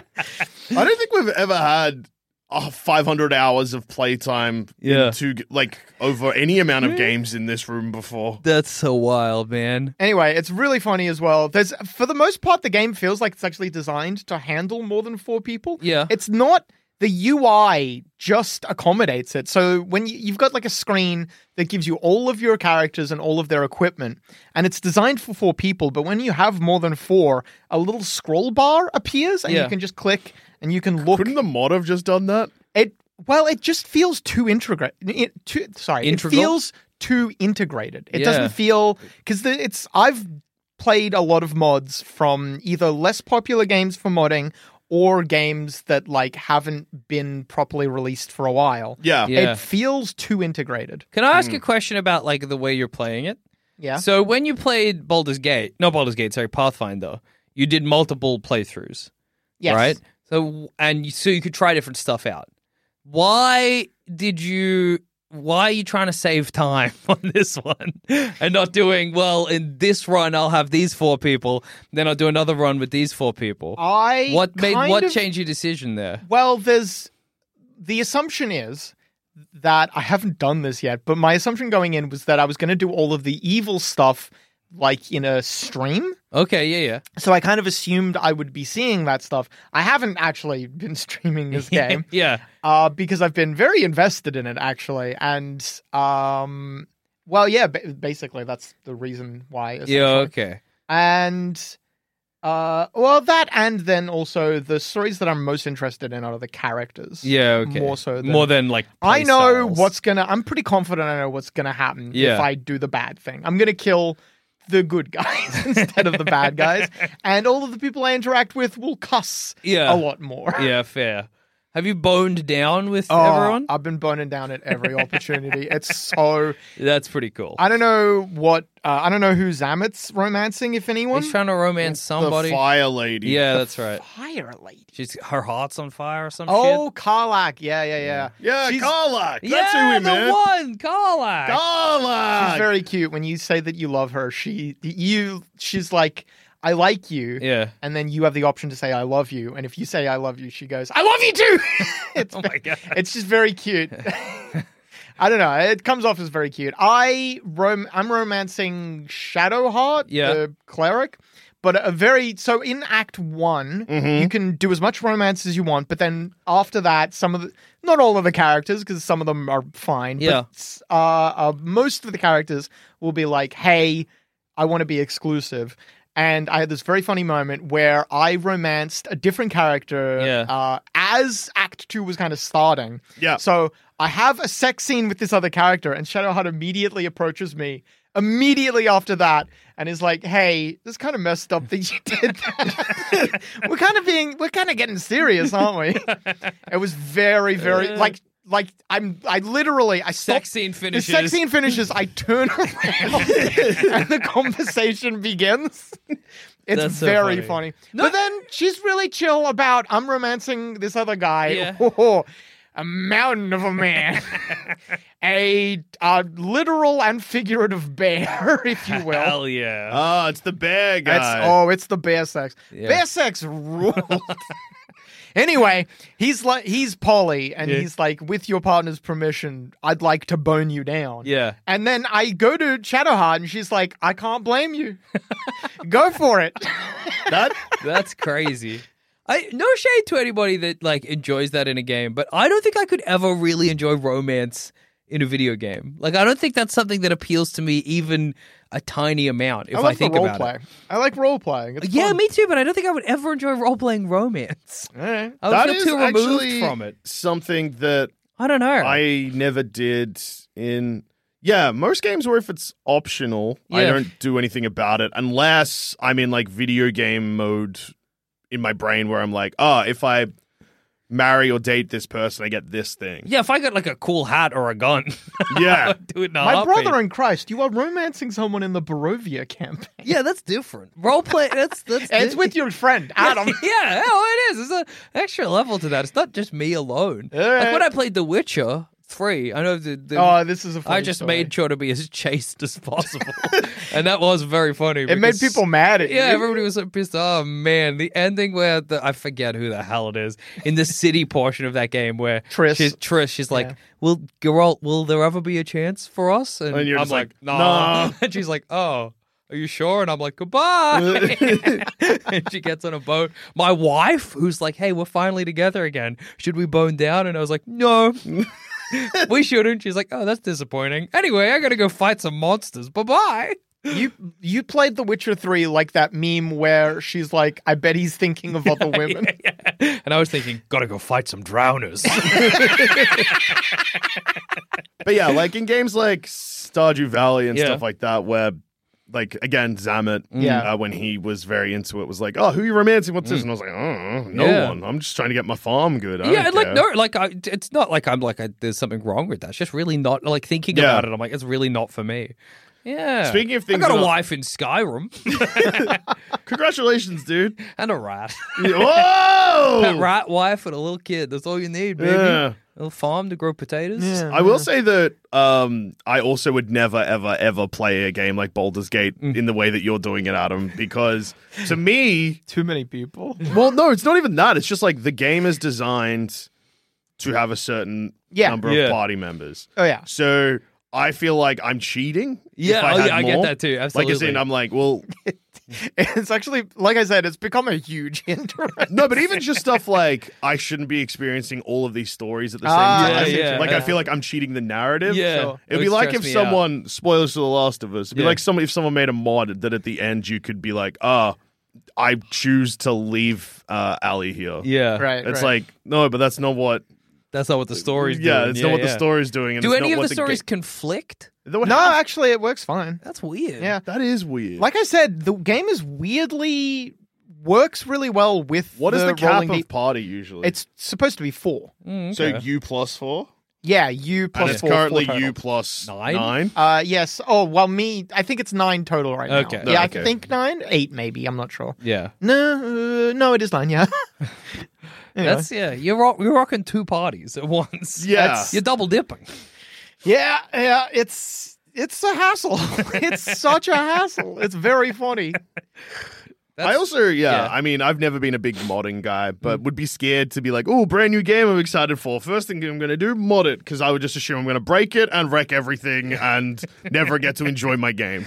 don't think we've ever had uh, five hundred hours of playtime Yeah. to like over any amount of games in this room before. That's so wild, man. Anyway, it's really funny as well. There's, for the most part, the game feels like it's actually designed to handle more than four people. Yeah. It's not. The U I just accommodates it. So when you, you've got like a screen that gives you all of your characters and all of their equipment, and it's designed for four people, but when you have more than four, a little scroll bar appears, and Yeah. you can just click and you can look. Couldn't the mod have just done that? It well, it just feels too integrate. It, too, sorry, Integral? it feels too integrated. It Yeah. doesn't feel because it's. I've played a lot of mods from either less popular games for modding or games that like haven't been properly released for a while. Yeah. Yeah. It feels too integrated. Can I ask a question about like the way you're playing it? Yeah. So when you played Baldur's Gate, not Baldur's Gate, sorry, Pathfinder, you did multiple playthroughs, Yes. right? So and you, so you could try different stuff out. Why did you? Why are you trying to save time on this one and not doing well in this run? I'll have these four people, then I'll do another run with these four people. I What made kind what of- changed your decision there? Well, there's the assumption is that I haven't done this yet, but my assumption going in was that I was going to do all of the evil stuff like in a stream. Okay, yeah, yeah. So I kind of assumed I would be seeing that stuff. I haven't actually been streaming this game yeah. uh, because I've been very invested in it actually, and um, well, yeah, ba- basically that's the reason why. Yeah, essentially. okay. And uh, well, that and then also the stories that I'm most interested in are the characters. Yeah, okay. More so than More than like I play know styles. what's gonna. I'm pretty confident I know what's gonna happen Yeah. if I do the bad thing. I'm gonna kill the good guys instead of the bad guys, and all of the people I interact with will cuss Yeah. a lot more. Yeah, fair. Have you boned down with Oh, everyone? I've been boning down at every opportunity. It's so. That's pretty cool. I don't know what. Uh, I don't know who Zamet's romancing, if anyone. He's trying to romance somebody. The fire lady. Yeah, that's right. Fire lady. She's her heart's on fire or some Oh, shit. Karlak. Yeah, yeah, yeah. Yeah, She's- Karlak. That's yeah, who we the meant. one, Karlak. Karlak. She's very cute. When you say that you love her, she you she's like, I like you. Yeah. And then you have the option to say I love you. And if you say I love you, she goes, I love you too. it's, Oh my god. it's just very cute. I don't know. It comes off as very cute. I rom- I'm romancing Shadowheart, Yeah. the cleric, But a very so in Act One, Mm-hmm. you can do as much romance as you want, but then after that, some of the not all of the characters, because some of them are fine. Yeah. But uh, uh, most of the characters will be like, "Hey, I want to be exclusive." And I had this very funny moment where I romanced a different character Yeah. uh, as Act Two was kind of starting. Yeah. So I have a sex scene with this other character, and Shadowheart immediately approaches me immediately after that and is like, "Hey, this is kind of messed up that you did that." we're kind of being, we're kind of getting serious, aren't we? It was very, very like. Like I'm, I literally, I stopped. Sex scene The finishes. sex scene finishes. I turn around and the conversation begins. It's That's so very funny. funny. No- But then she's really chill about I'm romancing this other guy. Yeah. Oh, a mountain of a man, a, a literal and figurative bear, if you will. Hell yeah. Oh, it's the bear guy. It's, oh, it's the bear sex. Yeah. Bear sex ruled. Anyway, he's like he's Polly, and Yeah. he's like, with your partner's permission, I'd like to bone you down. Yeah. And then I go to Shadowheart, and she's like, I can't blame you. Go for it. that That's crazy. I no shade to anybody that like enjoys that in a game, but I don't think I could ever really enjoy romance in a video game. Like I don't think that's something that appeals to me even a tiny amount if I I, like think the role about play. it. I like role playing. It's Yeah, fun. me too, but I don't think I would ever enjoy role playing romance. All right. I would that feel is too removed actually from it. something that I don't know. I never did in. Yeah, most games where if it's optional, I Yeah. don't do anything about it unless I'm in like video game mode in my brain where I'm like, oh, if I marry or date this person, I get this thing. Yeah, if I got like a cool hat or a gun, I Yeah. would do it in a My heartbeat. brother in Christ, you are romancing someone in the Barovia campaign. Yeah, that's different. Role play. That's that's. It's di- with your friend, Adam. yeah, oh, it is. There's an extra level to that. It's not just me alone. All Like right. when I played The Witcher three, I know the. the Oh, this is a funny I just story. made sure to be as chaste as possible, and that was very funny. It made because- people mad at you. Yeah, everybody was so pissed. Oh man, the ending where the I forget who the hell it is in the city portion of that game where Triss. she's Triss. She's like, Yeah. "Will Geralt, will there ever be a chance for us?" And, And you're I'm just like, like, "No." "Nah." And she's like, "Oh, are you sure?" And I'm like, "Goodbye." And she gets on a boat. My wife, who's like, "Hey, we're finally together again. Should we bone down?" And I was like, "No." We shouldn't. She's like, "Oh, that's disappointing. Anyway, I gotta go fight some monsters. Bye bye." You you played The Witcher three like that meme where she's like, I bet he's thinking of other women. And I was thinking, gotta go fight some drowners. But yeah, like in games like Stardew Valley and Yeah. stuff like that, where like again, Zamet, Yeah. uh, when he was very into it, was like, "Oh, who are you romancing? What's this?" And I was like, "Oh, no Yeah. one. I'm just trying to get my farm good." I yeah, don't and like care." no, like I, it's not like I'm like I, there's something wrong with that. It's just really not like thinking Yeah. about it. I'm like, it's really not for me. Yeah. Speaking of I things got that a are- wife in Skyrim Congratulations, dude. and a rat, Whoa! a rat wife and a little kid. That's all you need, baby. Yeah. A little farm to grow potatoes. Yeah. I will say that um, I also would never, ever, ever play a game like Baldur's Gate Mm. in the way that you're doing it, Adam, because to me, Too many people. well, no, it's not even that. It's just like the game is designed to have a certain Yeah. number Yeah. of party members. Oh, yeah. So I feel like I'm cheating. Yeah, if I oh, had yeah, I get more. that too, Like, as absolutely. in, I'm like, well, It's actually, like I said, it's become a huge hindrance. no, but even just stuff like I shouldn't be experiencing all of these stories at the same Ah, time. yeah, yeah. Like, I feel like I'm cheating the narrative. Yeah. Sure. It'd It be would like stress if me out. someone, spoilers to The Last of Us, it'd be Yeah. like someone, if someone made a mod that at the end you could be like, ah, I choose to leave uh, Allie here. Yeah, Right. It's right. like, no, but that's not what, That's not what the story's yeah, doing. it's not what the yeah. story's doing. And Do it's any not of what the stories ga- conflict? That would No, have- actually, it works fine. That's weird. Yeah. that is weird. Like I said, the game is weirdly works really well with what is the the cap rolling of deep. party usually? It's supposed to be four. Mm, so okay. U plus four? Yeah, you And plus it's four. currently four total. U plus Nine? nine. Uh, yes. Oh, well, me. I think it's nine total right now. Okay. Yeah, No, I okay. think nine, eight maybe. I'm not sure. yeah. No, uh, no, it is nine. Yeah. Anyway. That's yeah. You're rock, you're rocking two parties at once. Yeah. That's- you're double dipping. Yeah, yeah. It's it's a hassle. It's such a hassle. It's very funny. I also, yeah, yeah. I mean, I've never been a big modding guy, but would be scared to be like, oh, brand new game I'm excited for. First thing I'm going to do, mod it, because I would just assume I'm going to break it and wreck everything and never get to enjoy my game.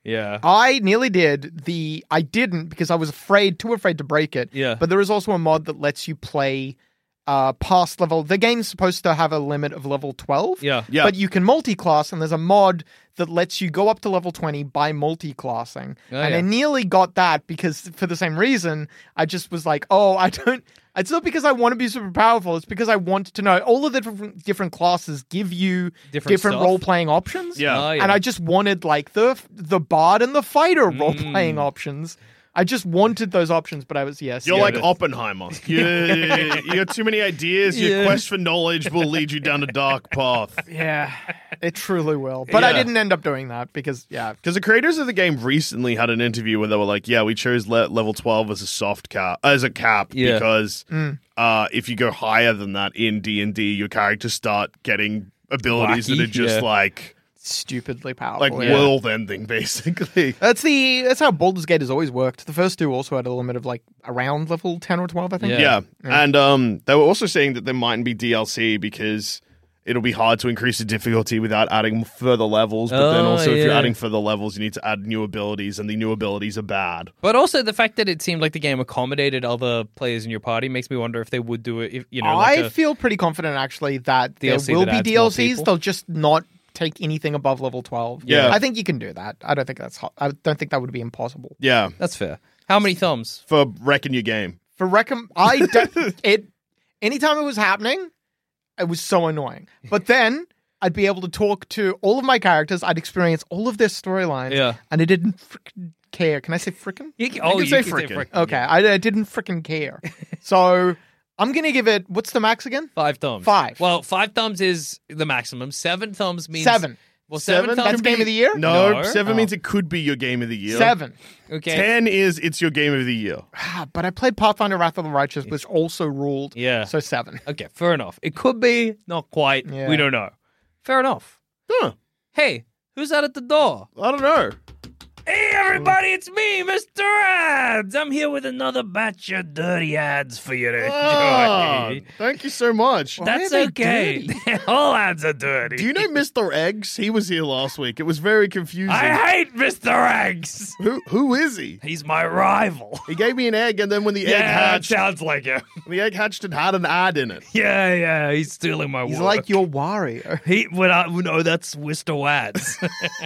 Yeah. I nearly did the. I didn't because I was afraid, too afraid to break it. Yeah. But there is also a mod that lets you play uh, past level. The game's supposed to have a limit of level twelve. Yeah. Yeah. But you can multi-class, and there's a mod that lets you go up to level twenty by multi-classing. Oh, and yeah. I nearly got that because, for the same reason, I just was like, oh, I don't. It's not because I want to be super powerful. It's because I want to know all of the different, different classes give you Different different, stuff. role-playing options. Yeah. Oh, yeah. And I just wanted like the the bard and the fighter role-playing Mm. options. I just wanted those options, but I was yes. You're yeah. like Oppenheimer. You, you got too many ideas. Your Yeah. quest for knowledge will lead you down a dark path. yeah, it truly will. But I Yeah. didn't end up doing that because yeah, Because the creators of the game recently had an interview where they were like, "Yeah, we chose le- level twelve as a soft cap, as a cap, Yeah. because uh, if you go higher than that in D and D, your characters start getting abilities that Wacky, are just yeah. like stupidly powerful. like yeah. world ending, basically." That's the that's how Baldur's Gate has always worked. The first two also had a limit of like around level ten or twelve, I think. Yeah. Yeah. And um, they were also saying that there mightn't be D L C because it'll be hard to increase the difficulty without adding further levels. But then Oh, also, if you're yeah. adding further levels, you need to add new abilities, and the new abilities are bad. But also the fact that it seemed like the game accommodated other players in your party makes me wonder if they would do it. If you know, like I a- feel pretty confident actually that D L C there will that be adds D more L Cs. people. They'll just not take anything above level twelve. Yeah. I think you can do that. I don't think that's ho- I don't think that would be impossible. Yeah, that's fair. How many thumbs? for wrecking your game. For recom I de- it anytime it was happening, it was so annoying. But then I'd be able to talk to all of my characters. I'd experience all of their storylines. Yeah. And I didn't frickin' care. Can I say frickin'? You can, oh, can you say can frickin'. say frickin'. Okay, I, I didn't frickin' care. So I'm gonna give it. What's the max again? Five thumbs. Five. Well, five thumbs is the maximum. Seven thumbs means Seven. Well, seven, Seven? thumbs. That's game of the year. No, No. seven Oh. means it could be your game of the year. Seven. Okay. Ten is it's your game of the year. Ah, but I played Pathfinder: Wrath of the Righteous, which also ruled. Yeah. So seven. Okay, fair enough. It could be, not quite. Yeah. We don't know. Fair enough. Huh. Hey, who's that at the door? I don't know. Hey, everybody, it's me, Mister Ads. I'm here with another batch of dirty ads for you to enjoy. Ah, thank you so much. That's are they okay. All ads are dirty. Do you know Mister Eggs? He was here last week. It was very confusing. I hate Mister Eggs. Who who is he? He's my rival. He gave me an egg, and then when the egg Yeah, that hatched, sounds like him. the egg hatched and had an ad in it. Yeah, yeah, he's stealing my He's work. like your Wario. He, when I, no, that's Mister Wads.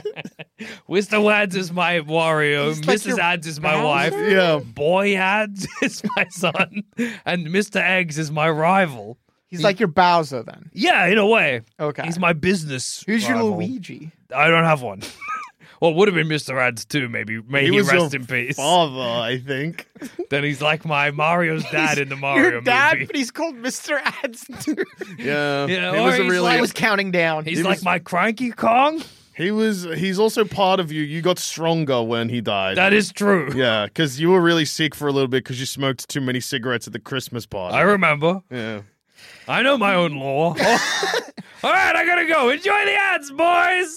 Mister Wads is my Wario. He's like Missus your Ads is my Bowser? wife. Yeah. Boy Ads is my son. And Mister Eggs is my rival. He's like your Bowser then. Yeah, in a way. Okay. He's my business. Who's your rival. Luigi? I don't have one. Well, it would have been Mister Ads too, maybe. May he, was rest your in peace. Father, I think. Then he's like my Mario's dad in the Mario Your dad, movie. but he's called Mister Ads too. Yeah. Yeah, he or was a he's really. I was counting down. He's he like was- my Cranky Kong. he was. He's also part of you. You got stronger when he died. That is true. Yeah, because you were really sick for a little bit because you smoked too many cigarettes at the Christmas party. I remember. yeah. I know my own law. All right, I gotta go. Enjoy the ads, boys.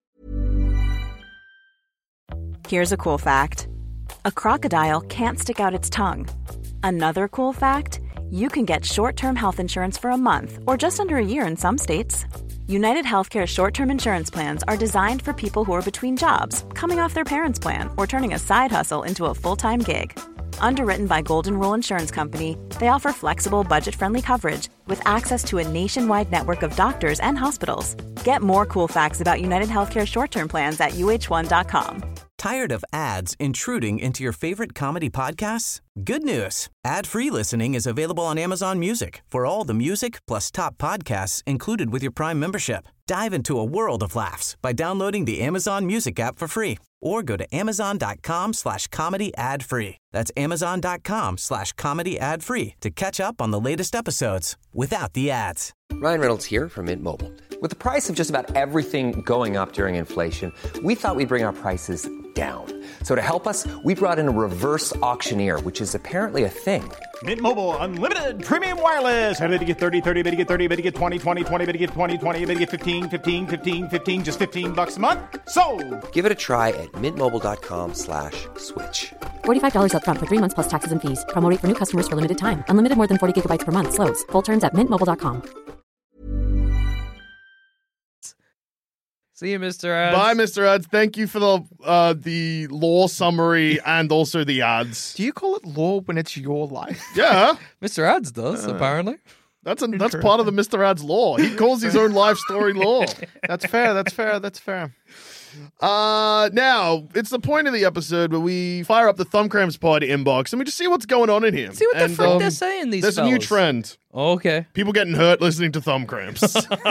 Here's a cool fact. A crocodile can't stick out its tongue. Another cool fact, you can get short-term health insurance for a month or just under a year in some states. United Healthcare short-term insurance plans are designed for people who are between jobs, coming off their parents' plan, or turning a side hustle into a full-time gig. Underwritten by Golden Rule Insurance Company, they offer flexible, budget-friendly coverage with access to a nationwide network of doctors and hospitals. Get more cool facts about United Healthcare short-term plans at U H one dot com. Tired of ads intruding into your favorite comedy podcasts? Good news. Ad-free listening is available on Amazon Music for all the music plus top podcasts included with your Prime membership. Dive into a world of laughs by downloading the Amazon Music app for free or go to amazon.com slash comedy ad free. That's amazon.com slash comedy ad free to catch up on the latest episodes without the ads. Ryan Reynolds here from Mint Mobile. With the price of just about everything going up during inflation, we thought we'd bring our prices down. So to help us, we brought in a reverse auctioneer, which is apparently a thing. Mint Mobile Unlimited Premium Wireless. How to get thirty, thirty, how to get thirty, how to get twenty, twenty, twenty, how to get twenty, twenty, how to get fifteen, fifteen, fifteen, fifteen, just fifteen bucks a month? Sold! Give it a try at mintmobile.com slash switch. forty-five dollars up front for three months plus taxes and fees. Promo rate for new customers for limited time. Unlimited more than forty gigabytes per month. Slows full terms at mint mobile dot com. See you, Mister Ads. Bye, Mister Ads. Thank you for the uh, the law summary and also the ads. Do you call it law when it's your life? Yeah. Mister Ads does, uh, apparently. That's a, that's part of the Mister Ads law. He calls his own life story law. That's fair. That's fair. That's fair. Uh, now, it's the point of the episode where we fire up the Thumbcramps Pod inbox and we just see what's going on in here. See what the and, frick um, they're saying, these There's fellas. a new trend. Oh, okay. People getting hurt listening to Thumbcramps.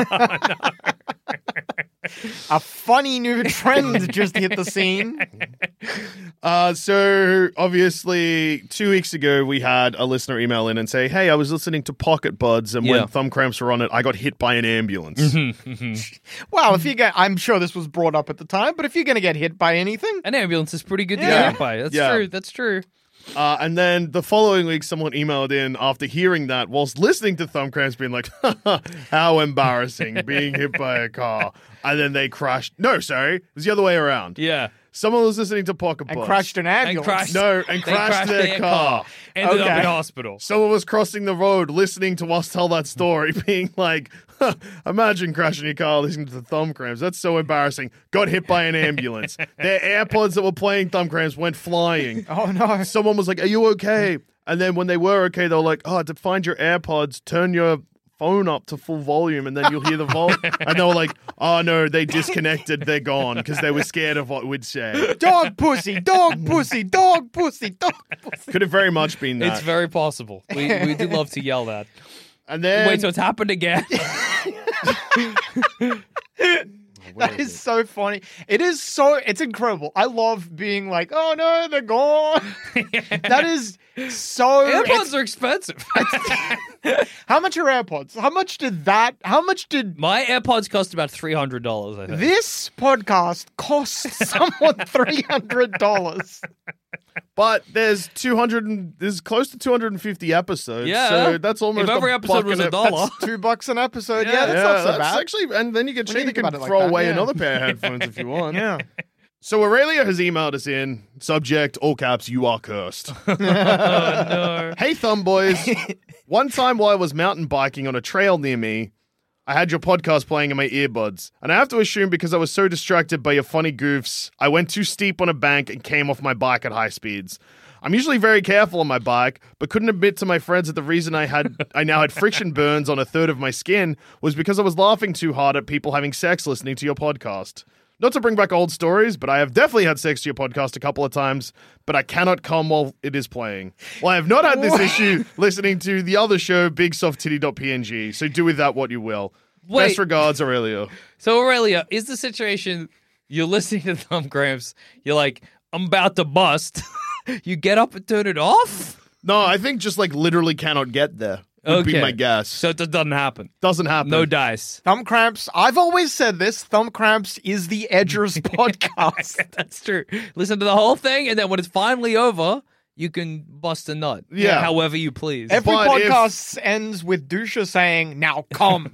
A funny new trend just hit the scene. Uh, so, obviously, two weeks ago, we had a listener email in and say, hey, I was listening to Pocket Buds, and Yeah. when Thumbcramps were on it, I got hit by an ambulance. Well, if you get, I'm sure this was brought up at the time, but if you're going to get hit by anything, An ambulance is pretty good to Yeah. get hit by. That's Yeah. true. That's true. Uh, and then the following week, someone emailed in after hearing that whilst listening to Thumbcramps being like, how embarrassing being hit by a car. And then they crashed. No, sorry. It was the other way around. Yeah. Someone was listening to Pocket and Buds. crashed an And ambulance. crashed. No, and They crashed, their, car. Ended up Okay. in hospital. Someone was crossing the road listening to us tell that story, being like, huh, imagine crashing your car listening to the Thumbcramps. That's so embarrassing. Got hit by an ambulance. Their AirPods that were playing Thumbcramps went flying. Oh, no. Someone was like, are you okay? And then when they were okay, they were like, oh, to find your AirPods, turn your phone up to full volume and then you'll hear the volume. And they were like, oh, no, they disconnected. They're gone because they were scared of what we'd say. Dog pussy, dog pussy, dog pussy, dog pussy. Could have very much been that. It's very possible. We we do love to yell that. and then... Wait, so it's happened again? That is so funny. It is so, it's incredible. I love being like, oh no, they're gone. That is so. AirPods are expensive. How much are AirPods? How much did that, how much did My AirPods cost about three hundred dollars, I think. this podcast cost someone three hundred dollars? But there's two hundred and there's close to two hundred fifty episodes. Yeah. So that's almost If every a episode buck was and a dollar. That's two bucks an episode. Yeah, Yeah. that's Yeah, not so that's bad. actually, and then you get When you you think can about it like throw that, away yeah. another pair of headphones if you want. Yeah. So Aurelia has emailed us in. Subject, all caps, you are cursed. No. Hey, Thumb Boys. One time while I was mountain biking on a trail near me, I had your podcast playing in my earbuds. And I have to assume because I was so distracted by your funny goofs, I went too steep on a bank and came off my bike at high speeds. I'm usually very careful on my bike, but couldn't admit to my friends that the reason I had I now had friction burns on a third of my skin was because I was laughing too hard at people having sex listening to your podcast. Not to bring back old stories, but I have definitely had sex to your podcast a couple of times, but I cannot come while it is playing. Well, I have not had this issue listening to the other show, big soft titty dot p n g, so do with that what you will. Wait. Best regards, Aurelio. So Aurelia, is the situation you're listening to Thumbcramps, you're like, I'm about to bust. You get up and turn it off? No, I think just like literally cannot get there would be Okay. my guess. So it doesn't happen. Doesn't happen. No dice. Thumb cramps. I've always said this. Thumb cramps is the Edgers podcast. That's true. Listen to the whole thing, and then when it's finally over, you can bust a nut. Yeah. However you please. Every But if- podcast ends with Dusha saying, now come.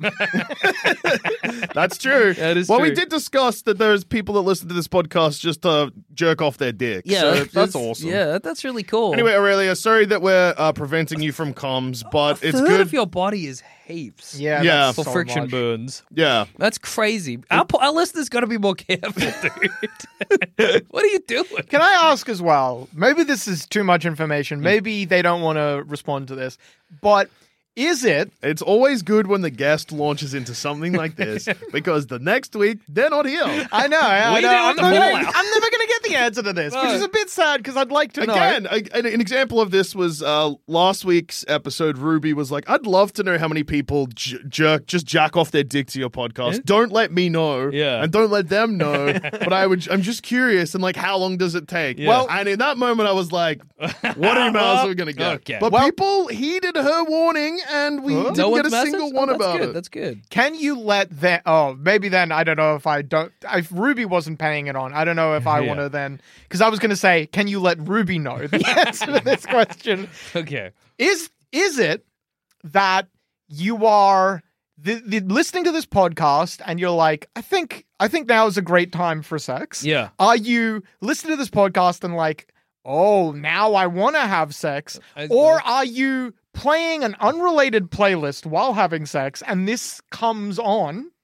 That's true. That is well, we true. did discuss that there's people that listen to this podcast just to jerk off their dick. yeah, so that's, that's awesome. Yeah, that- that's really cool. Anyway, Aurelia, sorry that we're uh, preventing you from comms, but it's third good. of your body is heaps. Yeah, Yeah. that's For so friction much. burns. yeah. That's crazy. Our, po- our listeners got to be more careful, dude. What are you doing? Can I ask as well? Maybe this is too much information. Maybe they don't want to respond to this. But is it? It's always good when the guest launches into something like this because the next week they're not here. I know. I, We know. did I'm, with the not gonna, fallout. I'm never going to get the answer to this, which No. is a bit sad because I'd like to know. Again, a, an, an example of this was uh, last week's episode. Ruby was like, "I'd love to know how many people j- jerk, just jack off their dick to your podcast. Yeah. Don't let me know, Yeah. and don't let them know. But I would, I'm just curious, and like, how long does it take? Yeah. Well, and in that moment, I was like, "What emails are we gonna get?" Okay. But Well- people heeded her warning, and we didn't No get one's a message? single Oh, one that's about good. it. That's good. Can you let that? Oh, maybe then I don't know if I don't. If Ruby wasn't paying it on, I don't know if I Yeah. want to then. Because I was going to say, can you let Ruby know the answer to this question? Okay. Is is it that you are the, the, listening to this podcast and you're like, I think I think now is a great time for sex? Yeah. Are you listening to this podcast and like, oh, now I want to have sex, I- or are you playing an unrelated playlist while having sex and this comes on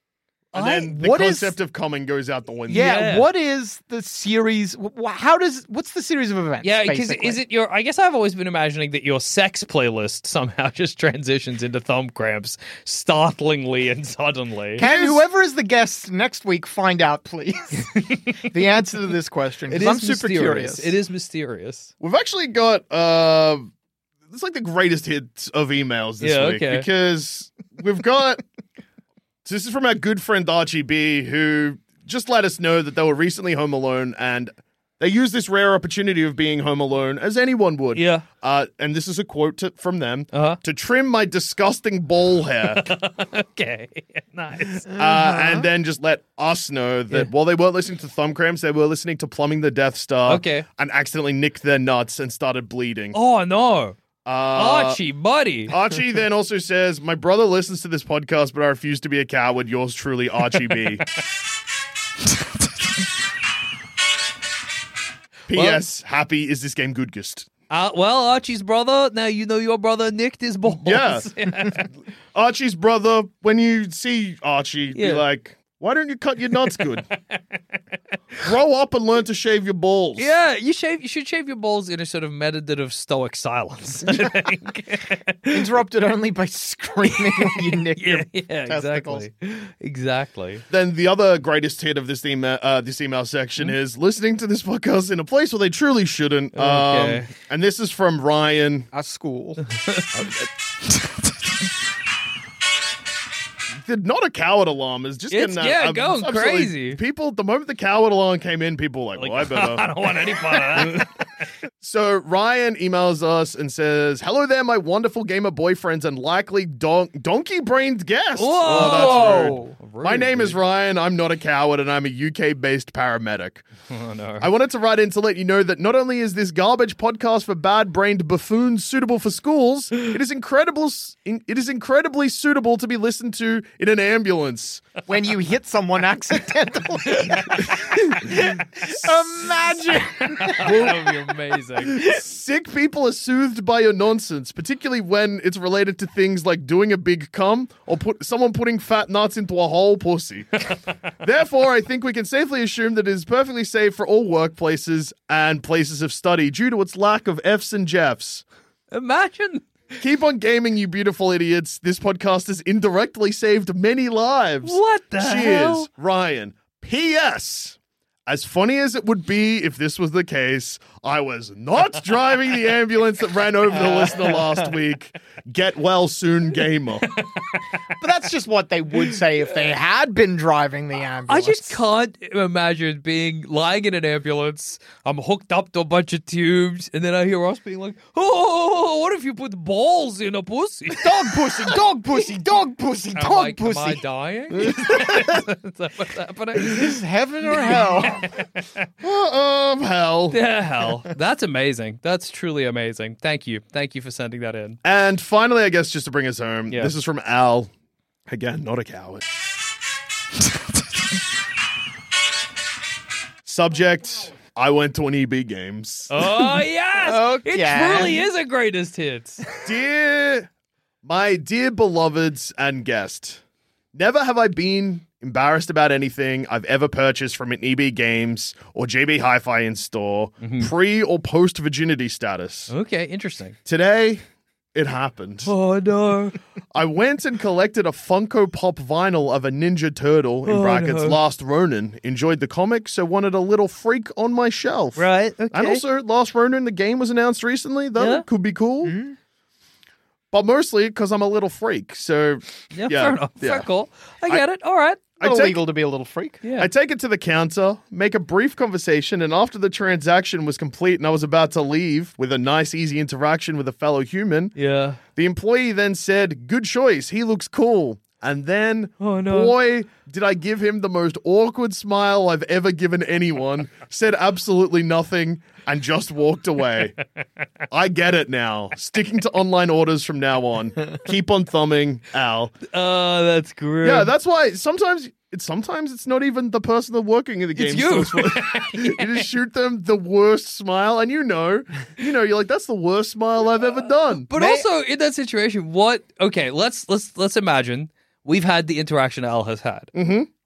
And I- then the what is- concept of coming goes out the window. Yeah, Yeah. what is the series? wh- How does what's the series of events? Yeah, because basically? is it your? I guess I've always been imagining that your sex playlist somehow just transitions into thumb cramps startlingly and suddenly. Can whoever is the guest next week find out, please? The answer to this question. 'Cause It is I'm super mysterious. curious. It is mysterious. We've actually got uh it's like the greatest hits of emails this Yeah, week okay. because we've got so this is from our good friend Archie B, who just let us know that they were recently home alone and they used this rare opportunity of being home alone as anyone would. Yeah. Uh, and this is a quote to, from them Uh-huh. to trim my disgusting ball hair. Okay, nice. Uh, and then just let us know that while they weren't listening to Thumb Cramps, they were listening to Plumbing the Death Star. Okay. And accidentally nicked their nuts and started bleeding. Oh no, Uh, Archie, buddy. Archie then also says, my brother listens to this podcast, but I refuse to be a coward. Yours truly, Archie B. P S. Happy is this game goodgest. Uh, well, Archie's brother. Now you know your brother nicked his balls. Yeah. Archie's brother, when you see Archie, Yeah. be like, why don't you cut your nuts good? Grow up and learn to shave your balls. Yeah, you shave. You should shave your balls in a sort of meditative, stoic silence. I think. Interrupted only by screaming when you nick yeah, your yeah, testicles. exactly, exactly. Then the other greatest hit of this email, uh, this email section is listening to this podcast in a place where they truly shouldn't. Okay. Um, and this is from Ryan. A school. The not a coward alarm is just It's- getting yeah, uh, going absolutely- crazy. People, the moment the coward alarm came in, people were like, well, I better. I don't want any part of that. So Ryan emails us and says, hello there, my wonderful gamer boyfriends and likely don- donkey-brained guests. Whoa. Oh, that's rude. Rude, My name is dude. Ryan. I'm not a coward, and I'm a U K-based paramedic. Oh no. I wanted to write in to let you know that not only is this garbage podcast for bad-brained buffoons suitable for schools, it is incredible. It is incredibly suitable to be listened to in an ambulance. When you hit someone accidentally. Imagine. That would be amazing. Sick people are soothed by your nonsense, particularly when it's related to things like doing a big cum or put someone putting fat nuts into a whole pussy. Therefore, I think we can safely assume that it is perfectly safe for all workplaces and places of study due to its lack of F's and Jeffs. Imagine. Keep on gaming, you beautiful idiots. This podcast has indirectly saved many lives. What the Cheers, hell? Ryan. P S. As funny as it would be if this was the case, I was not driving the ambulance that ran over the listener last week. Get well soon, gamer. But that's just what they would say if they had been driving the I ambulance. just can't imagine being lying in an ambulance. I'm hooked up to a bunch of tubes, and then I hear us being like, "Oh, what if you put balls in a pussy?" Dog pussy, dog pussy, dog pussy, I'm dog like, pussy. Am I dying? Is that what's happening? Is this heaven or hell? Uh, hell. Yeah, hell. That's amazing. That's truly amazing. Thank you. Thank you for sending that in. And finally, I guess just to bring us home, Yeah. this is from Al. Again, not a coward. Subject, I went to an E B Games. Oh, yes! It Okay. truly is a greatest hits. Dear, my dear beloveds and guest, never have I been embarrassed about anything I've ever purchased from an E B Games or J B Hi-Fi in store, pre or post virginity status. Okay, interesting. Today, it happened. Oh, no. I went and collected a Funko Pop vinyl of a Ninja Turtle, in Oh, brackets, no. Last Ronin. Enjoyed the comic, so wanted a little freak on my shelf. Right, okay. And also, Last Ronin, the game was announced recently. That Yeah. could be cool. But mostly because I'm a little freak, so... Yeah, Yeah, fair enough. yeah. Fair call. I get it. All right. I Not take- illegal to be a little freak. Yeah. I take it to the counter, make a brief conversation, and after the transaction was complete and I was about to leave with a nice, easy interaction with a fellow human, Yeah. the employee then said, good choice, he looks cool. And then, Oh, no. boy, did I give him the most awkward smile I've ever given anyone, said absolutely nothing, and just walked away. I get it now. Sticking to online orders from now on. Keep on thumbing, Al. Oh, that's great. Yeah, that's why sometimes it's sometimes it's not even the person that's working in the game. It's you. stores. You just shoot them the worst smile, and you know, you know, you're like, that's the worst smile I've ever done. But also in that situation, what? Okay, let's let's let's imagine we've had the interaction Al has had. Mm-hmm.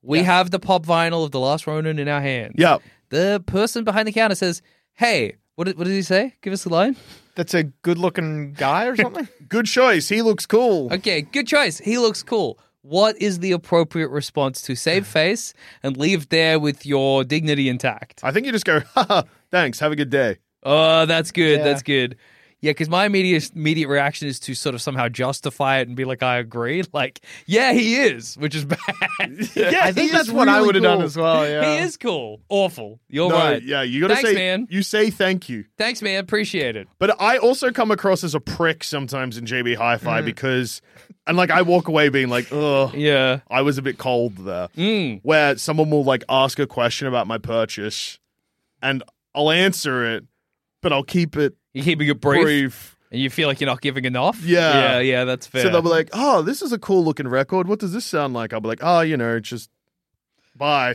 We have the pop vinyl of The Last Ronin in our hands. Yeah. The person behind the counter says, hey, what did, what did he say? Give us a line. That's a good-looking guy or something? Good choice. He looks cool. Okay, good choice. He looks cool. What is the appropriate response to save face and leave there with your dignity intact? I think you just go, haha, thanks, have a good day. Oh, that's good. Yeah. That's good. Yeah, because my immediate immediate reaction is to sort of somehow justify it and be like, I agree. Like, yeah, he is, which is bad. Yeah, I think he that's is what I really would have done cool. as well, yeah. He is cool. Awful. You're No, right. yeah, you gotta Thanks, say, man. you say thank you. Thanks, man. Appreciate it. But I also come across as a prick sometimes in J B Hi-Fi because, and like I walk away being like, ugh, Yeah. I was a bit cold there. Mm. Where someone will like ask a question about my purchase and I'll answer it, but I'll keep it You're keeping it brief, brief. and you feel like you're not giving enough. Yeah. Yeah, yeah, that's fair. So they'll be like, oh, this is a cool looking record. What does this sound like? I'll be like, oh, you know, just bye.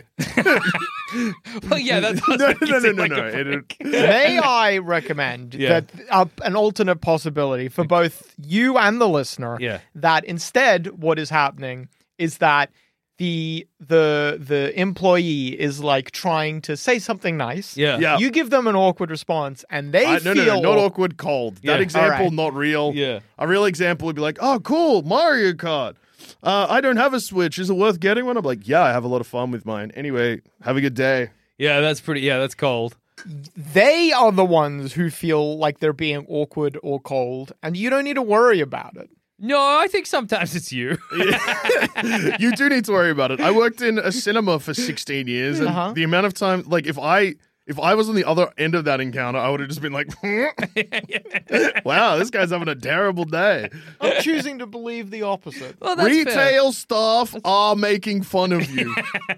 well, yeah, that does no, make you no, no, seem no, like no. a It- prick. May I recommend Yeah. that uh, an alternate possibility for both you and the listener Yeah. that instead what is happening is that the the the employee is like trying to say something nice. Yeah. Yeah. You give them an awkward response and they I, no, feel no, no, not awkward, cold. Yeah. That example, All right. not real. Yeah. A real example would be like, oh, cool, Mario Kart. Uh, I don't have a Switch. Is it worth getting one? I'm like, yeah, I have a lot of fun with mine. Anyway, have a good day. Yeah, that's pretty. Yeah, that's cold. They are the ones who feel like they're being awkward or cold, and you don't need to worry about it. No, I think sometimes it's you. You do need to worry about it. I worked in a cinema for sixteen years, and Uh-huh. the amount of time, like, if I if I was on the other end of that encounter, I would have just been like, wow, this guy's having a terrible day. I'm choosing to believe the opposite. Well, that's fair. Retail staff are making fun of you.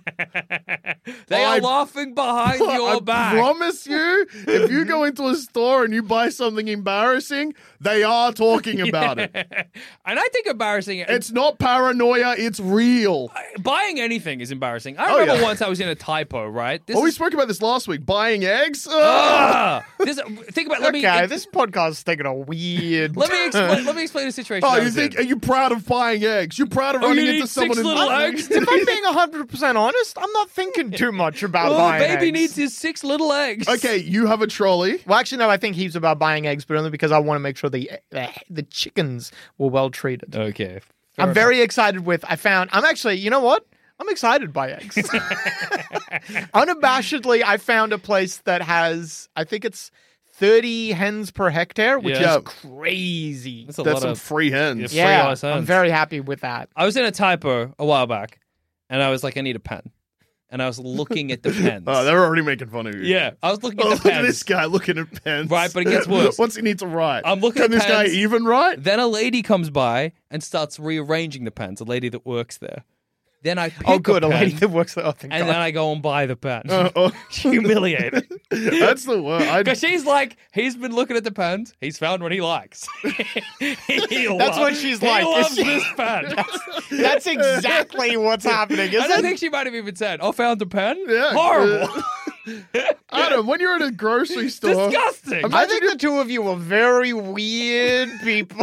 They are I- laughing behind your I back. promise you, if you go into a store and you buy something embarrassing, they are talking about it. And I think embarrassing. It's not paranoia, it's real. Buying anything is embarrassing. I Oh, remember yeah. once I was in a typo, right? This Oh, we is- spoke about this last week. Buying eggs? Ugh. Ah! This, think about. Let me. Okay, this podcast is taking a weird. Let me explain. Let me explain the situation. Oh, I you was think, in. are you proud of buying eggs? You're proud of Oh, running you into need someone six in little eggs? If I'm being one hundred percent honest, I'm not thinking too much about Oh, buying baby eggs. needs his six little eggs. Okay, you have a trolley. Well, actually, no, I think he's about buying eggs, but only because I want to make sure the uh, the chickens were well treated. Okay. I'm very excited with, I found, I'm actually, you know what? I'm excited by eggs. Unabashedly, I found a place that has, I think it's thirty hens per hectare, which Yeah. is crazy. That's a That's lot some of. free hens. Yeah. Yeah, Free-ass I'm hens. very happy with that. I was in a typo a while back, and I was like, I need a pen, and I was looking at the pens. Oh, they're already making fun of you. Yeah, I was looking Oh, at look the at pens. this guy looking at pens. Right, but it gets worse. What's he need to write? I'm looking Can at this guy pens. even write? Then a lady comes by and starts rearranging the pens. A lady that works there. Then I pick Oh, good. A, a pen, lady that works there. Oh, thank and God. then I go and buy the pen. Uh, oh. Humiliated. That's the word. I, Because she's like, he's been looking at the pens. He's found what he likes. He That's lo- what she's he like, is loves she? this pen. That's exactly what's happening, And I isn't it? think she might have even said, "I found the pen." Yeah. Horrible. Adam, when you're at a grocery store, Disgusting. I think the two of you are very weird people.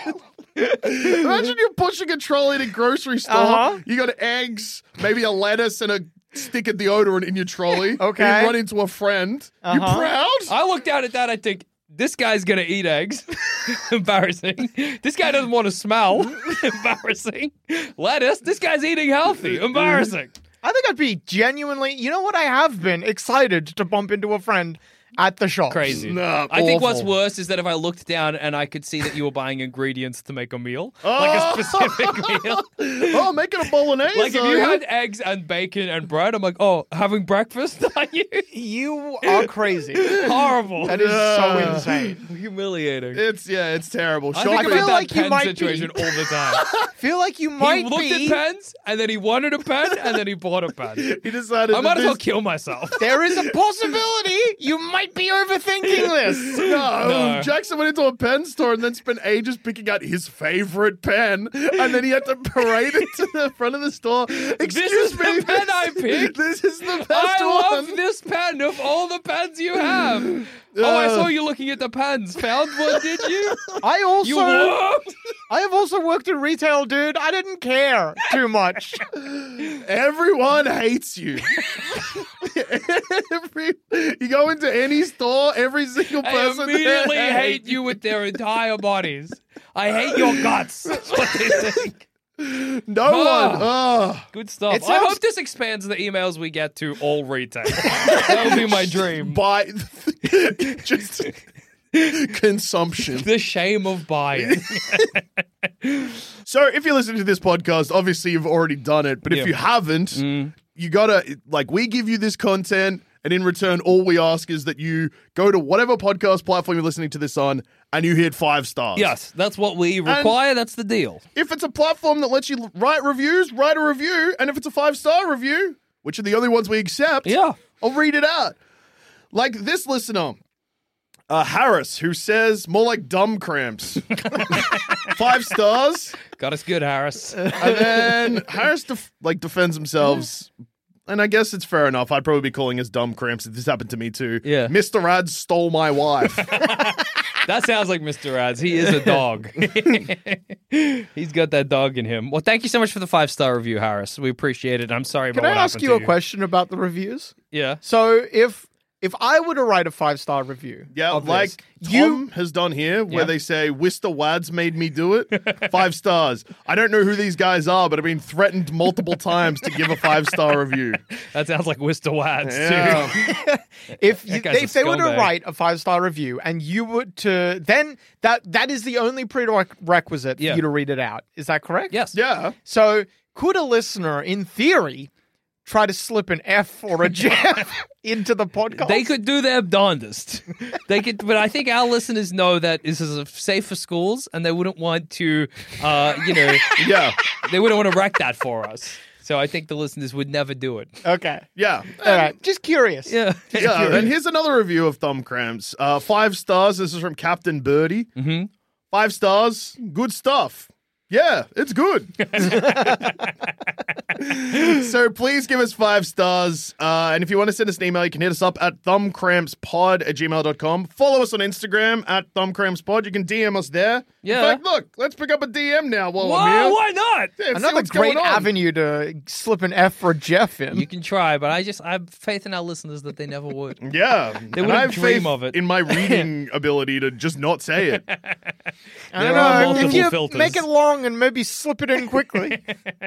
imagine you're pushing a trolley in a grocery store. Uh-huh. You got eggs, maybe a lettuce, and a stick of deodorant in your trolley. Okay. You run into a friend. You Uh-huh. proud? I look down at that. I think this guy's gonna eat eggs. Embarrassing. This guy doesn't want to smell. Embarrassing. Lettuce. This guy's eating healthy. Embarrassing. I think I'd be genuinely, you know what, I have been excited to bump into a friend at the shop. Crazy. Nah, I think what's awful. worse is that if I looked down and I could see that you were buying ingredients to make a meal, like a specific meal. Oh, making a bolognese. Like if are you you? had eggs and bacon and bread, I'm like, oh, having breakfast? Are you? You are crazy. Horrible. That is so Yeah. insane. Humiliating. It's yeah, it's terrible. I Shopping. think I about feel that like you pen might situation be- all the time. I feel like you might he looked be. at pens and then he wanted a pen and then he bought a pen. he decided. I might that as well this- kill myself. There is a possibility you might be overthinking this. No, No. Jackson went into a pen store and then spent ages picking out his favorite pen, and then he had to parade it to the front of the store. Excuse This is me, the pen I picked. This is the best I one. love this pen of all the pens you have. Oh, I saw you looking at the pens. Found one, did you? I also You what? I have also worked in retail, dude. I didn't care too much. Everyone hates you. Every, you go into any store, every single person I immediately there hate you with their entire bodies. I hate your guts. That's what they think. No Oh. one. Oh. Good stuff. It I sounds- hope this expands the emails we get to all retail. That would be my dream. Buy just consumption. The shame of buying. So if you're listening to this podcast, obviously you've already done it. But if Yeah. you haven't, Mm. you gotta like we give you this content, and in return, all we ask is that you go to whatever podcast platform you're listening to this on, and you hit five stars. Yes, that's what we require. That's the deal. If it's a platform that lets you write reviews, write a review. And if it's a five-star review, which are the only ones we accept, Yeah. I'll read it out. Like this listener, uh, Harris, who says more like dumb cramps. Five stars. Got us good, Harris. And then Harris def- like defends themselves. And I guess it's fair enough. I'd probably be calling us dumb cramps if this happened to me too. Yeah. Mister Ads stole my wife. That sounds like Mister Ads. He is a dog. He's got that dog in him. Well, thank you so much for the five-star review, Harris. We appreciate it. I'm sorry Can about I what ask happened you to a question about the reviews? Yeah. So if if I were to write a five star review, Yeah, of like this, Tom you has done here, where Yeah. they say, Wister Wads made me do it. Five stars. I don't know who these guys are, but I've been threatened multiple times to give a five-star review. That sounds like Wister Wads, Yeah. too. if you, That guy's a if they were to scumbag. write a five star review and you were to then that that is the only prerequisite Yeah. for you to read it out. Is that correct? Yes. Yeah. So could a listener, in theory, try to slip an F or a Jeff into the podcast? They could do their darndest. They could, but I think our listeners know that this is safe for schools, and they wouldn't want to, uh, you know, Yeah. they wouldn't want to wreck that for us. So I think the listeners would never do it. Okay. Yeah. All right. Just curious. Yeah. Yeah, and here's another review of Thumb Cramps. Uh, five stars. This is from Captain Birdie. Mm-hmm. Five stars. Good stuff. Yeah, it's good. So please give us five stars. Uh, and if you want to send us an email, you can hit us up at thumbcrampspod at gmail dot com. Follow us on Instagram at thumbcrampspod. You can D M us there. Yeah. In fact, look, let's pick up a D M now while Whoa, I'm here. why not? Yeah, see Another what's great going on. avenue to slip an F or a Jeff in. You can try, but I just I have faith in our listeners that they never would. Yeah. They and wouldn't I have dream faith of it. in my reading ability to just not say it. I There don't are know. multiple If you filters. make it long and maybe slip it in quickly.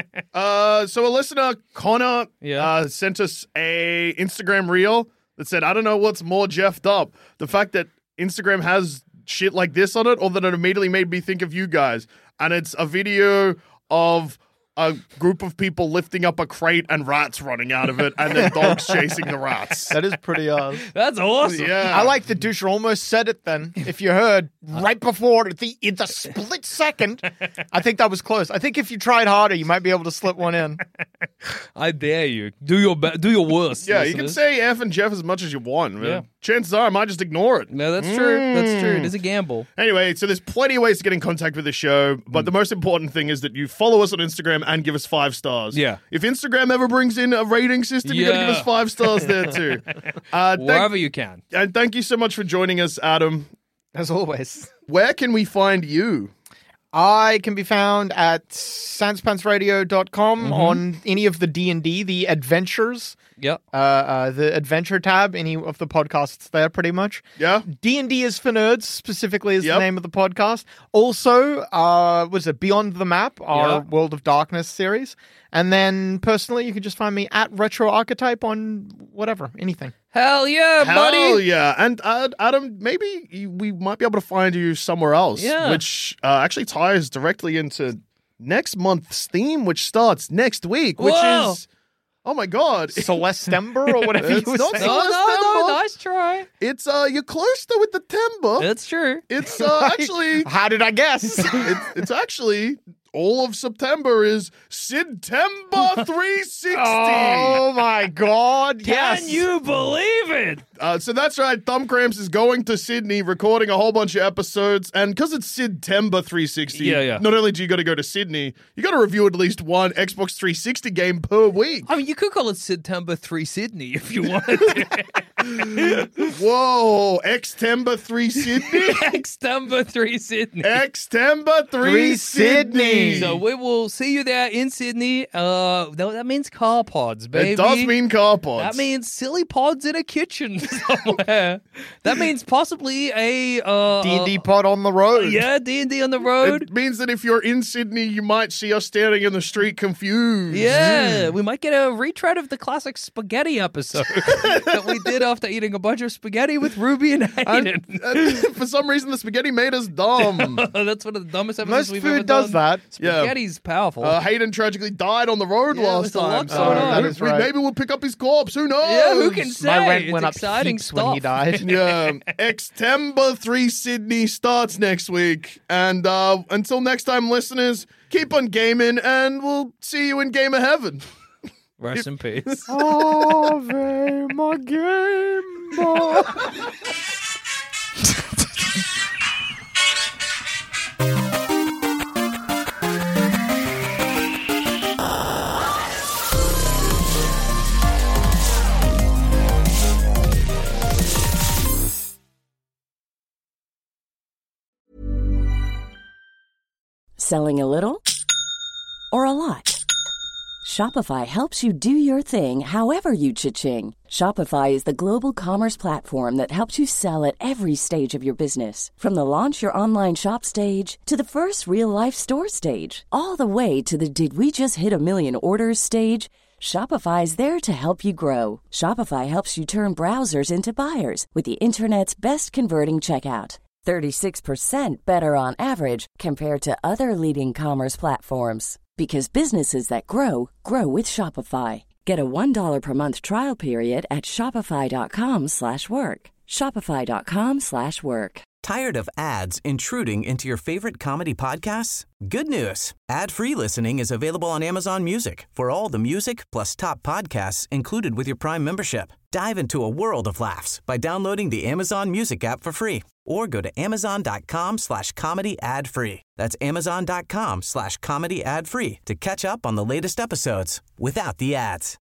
Uh, so a listener, Connor, Yeah. uh, sent us a Instagram reel that said, I don't know what's more Jeffed up. The fact that Instagram has shit like this on it, or that it immediately made me think of you guys. And it's a video of a group of people lifting up a crate and rats running out of it, and then dogs chasing the rats. That is pretty odd. That's awesome. Yeah. I like the doucher almost said it then. If you heard right before the in the split second, I think that was close. I think if you tried harder, you might be able to slip one in. I dare you. Do your be- do your worst. Yeah, you can listeners. say F and Jeff as much as you want. Man. Yeah. Chances are I might just ignore it. No, that's true. That's true. Mm. It is a gamble. Anyway, so there's plenty of ways to get in contact with the show, but Mm. the most important thing is that you follow us on Instagram and give us five stars. Yeah. If Instagram ever brings in a rating system, you got to Yeah. give us five stars there too. Uh, thank- Wherever you can. and thank you so much for joining us, Adam. As always. Where can we find you? I can be found at sans pants radio dot com on any of the D and D, the adventures, Yep. uh, uh, the adventure tab, any of the podcasts there pretty much. Yeah? D and D is for nerds, specifically is Yep. the name of the podcast. Also, uh, was it Beyond the Map, our Yeah. World of Darkness series. And then personally, you can just find me at Retro Archetype on whatever, anything. Hell yeah, Hell buddy. yeah. And uh, Adam, maybe you- we might be able to find you somewhere else, Yeah. which uh, actually ties directly into next month's theme, which starts next week, which Whoa. is, oh my God. Celestember or whatever you It's were not saying. No, no, no. Celestember. Nice try. It's, uh, you're close though with the timber. That's true. It's uh, actually, How did I guess? it's, it's actually all of September is Sidtember three sixty. Oh my God! Yes. Can you believe it? Uh, so that's right. Thumb Cramps is going to Sydney, recording a whole bunch of episodes, and because it's Sidtember three sixty, Yeah, yeah. not only do you got to go to Sydney, you got to review at least one Xbox three sixty game per week. I mean, you could call it September three Sydney if you wanted to. Whoa, Extember three Sydney. Extember three Sydney. Extember three Three Sydney. Sydney. So we will see you there in Sydney. Uh, no, that means car pods, baby. It does mean car pods. That means silly pods in a kitchen somewhere. That means possibly a uh, D and D uh, pod on the road. Yeah, D and D on the road. It means that if you're in Sydney, you might see us standing in the street confused. Yeah, we might get a retread of the classic spaghetti episode that we did after eating a bunch of spaghetti with Ruby and Hayden. And, and for some reason, the spaghetti made us dumb. That's one of the dumbest episodes Most we've food ever does done. that. Yeah. Spaghetti's powerful. Uh, Hayden tragically died on the road Yeah, last there's a lot time. So going on. That is we- right. maybe we'll pick up his corpse. Who knows? yeah, who can say? My rent It's went up exciting heaps stuff. when he died. Yeah, Extember three Sydney starts next week. And uh, until next time, listeners, keep on gaming, and we'll see you in Gamer Heaven. Rest in peace. Ave my game boy. Selling a little or a lot? Shopify helps you do your thing however you cha-ching. Shopify is the global commerce platform that helps you sell at every stage of your business. From the launch your online shop stage to the first real life store stage, all the way to the did we just hit a million orders stage. Shopify is there to help you grow. Shopify helps you turn browsers into buyers with the internet's best converting checkout. thirty-six percent better on average compared to other leading commerce platforms. Because businesses that grow, grow with Shopify. Get a one dollar per month trial period at shopify.com slash work. Shopify.com slash work. Tired of ads intruding into your favorite comedy podcasts? Good news. Ad-free listening is available on Amazon Music for all the music plus top podcasts included with your Prime membership. Dive into a world of laughs by downloading the Amazon Music app for free or go to amazon.com slash comedy ad free. That's amazon.com slash comedy ad free to catch up on the latest episodes without the ads.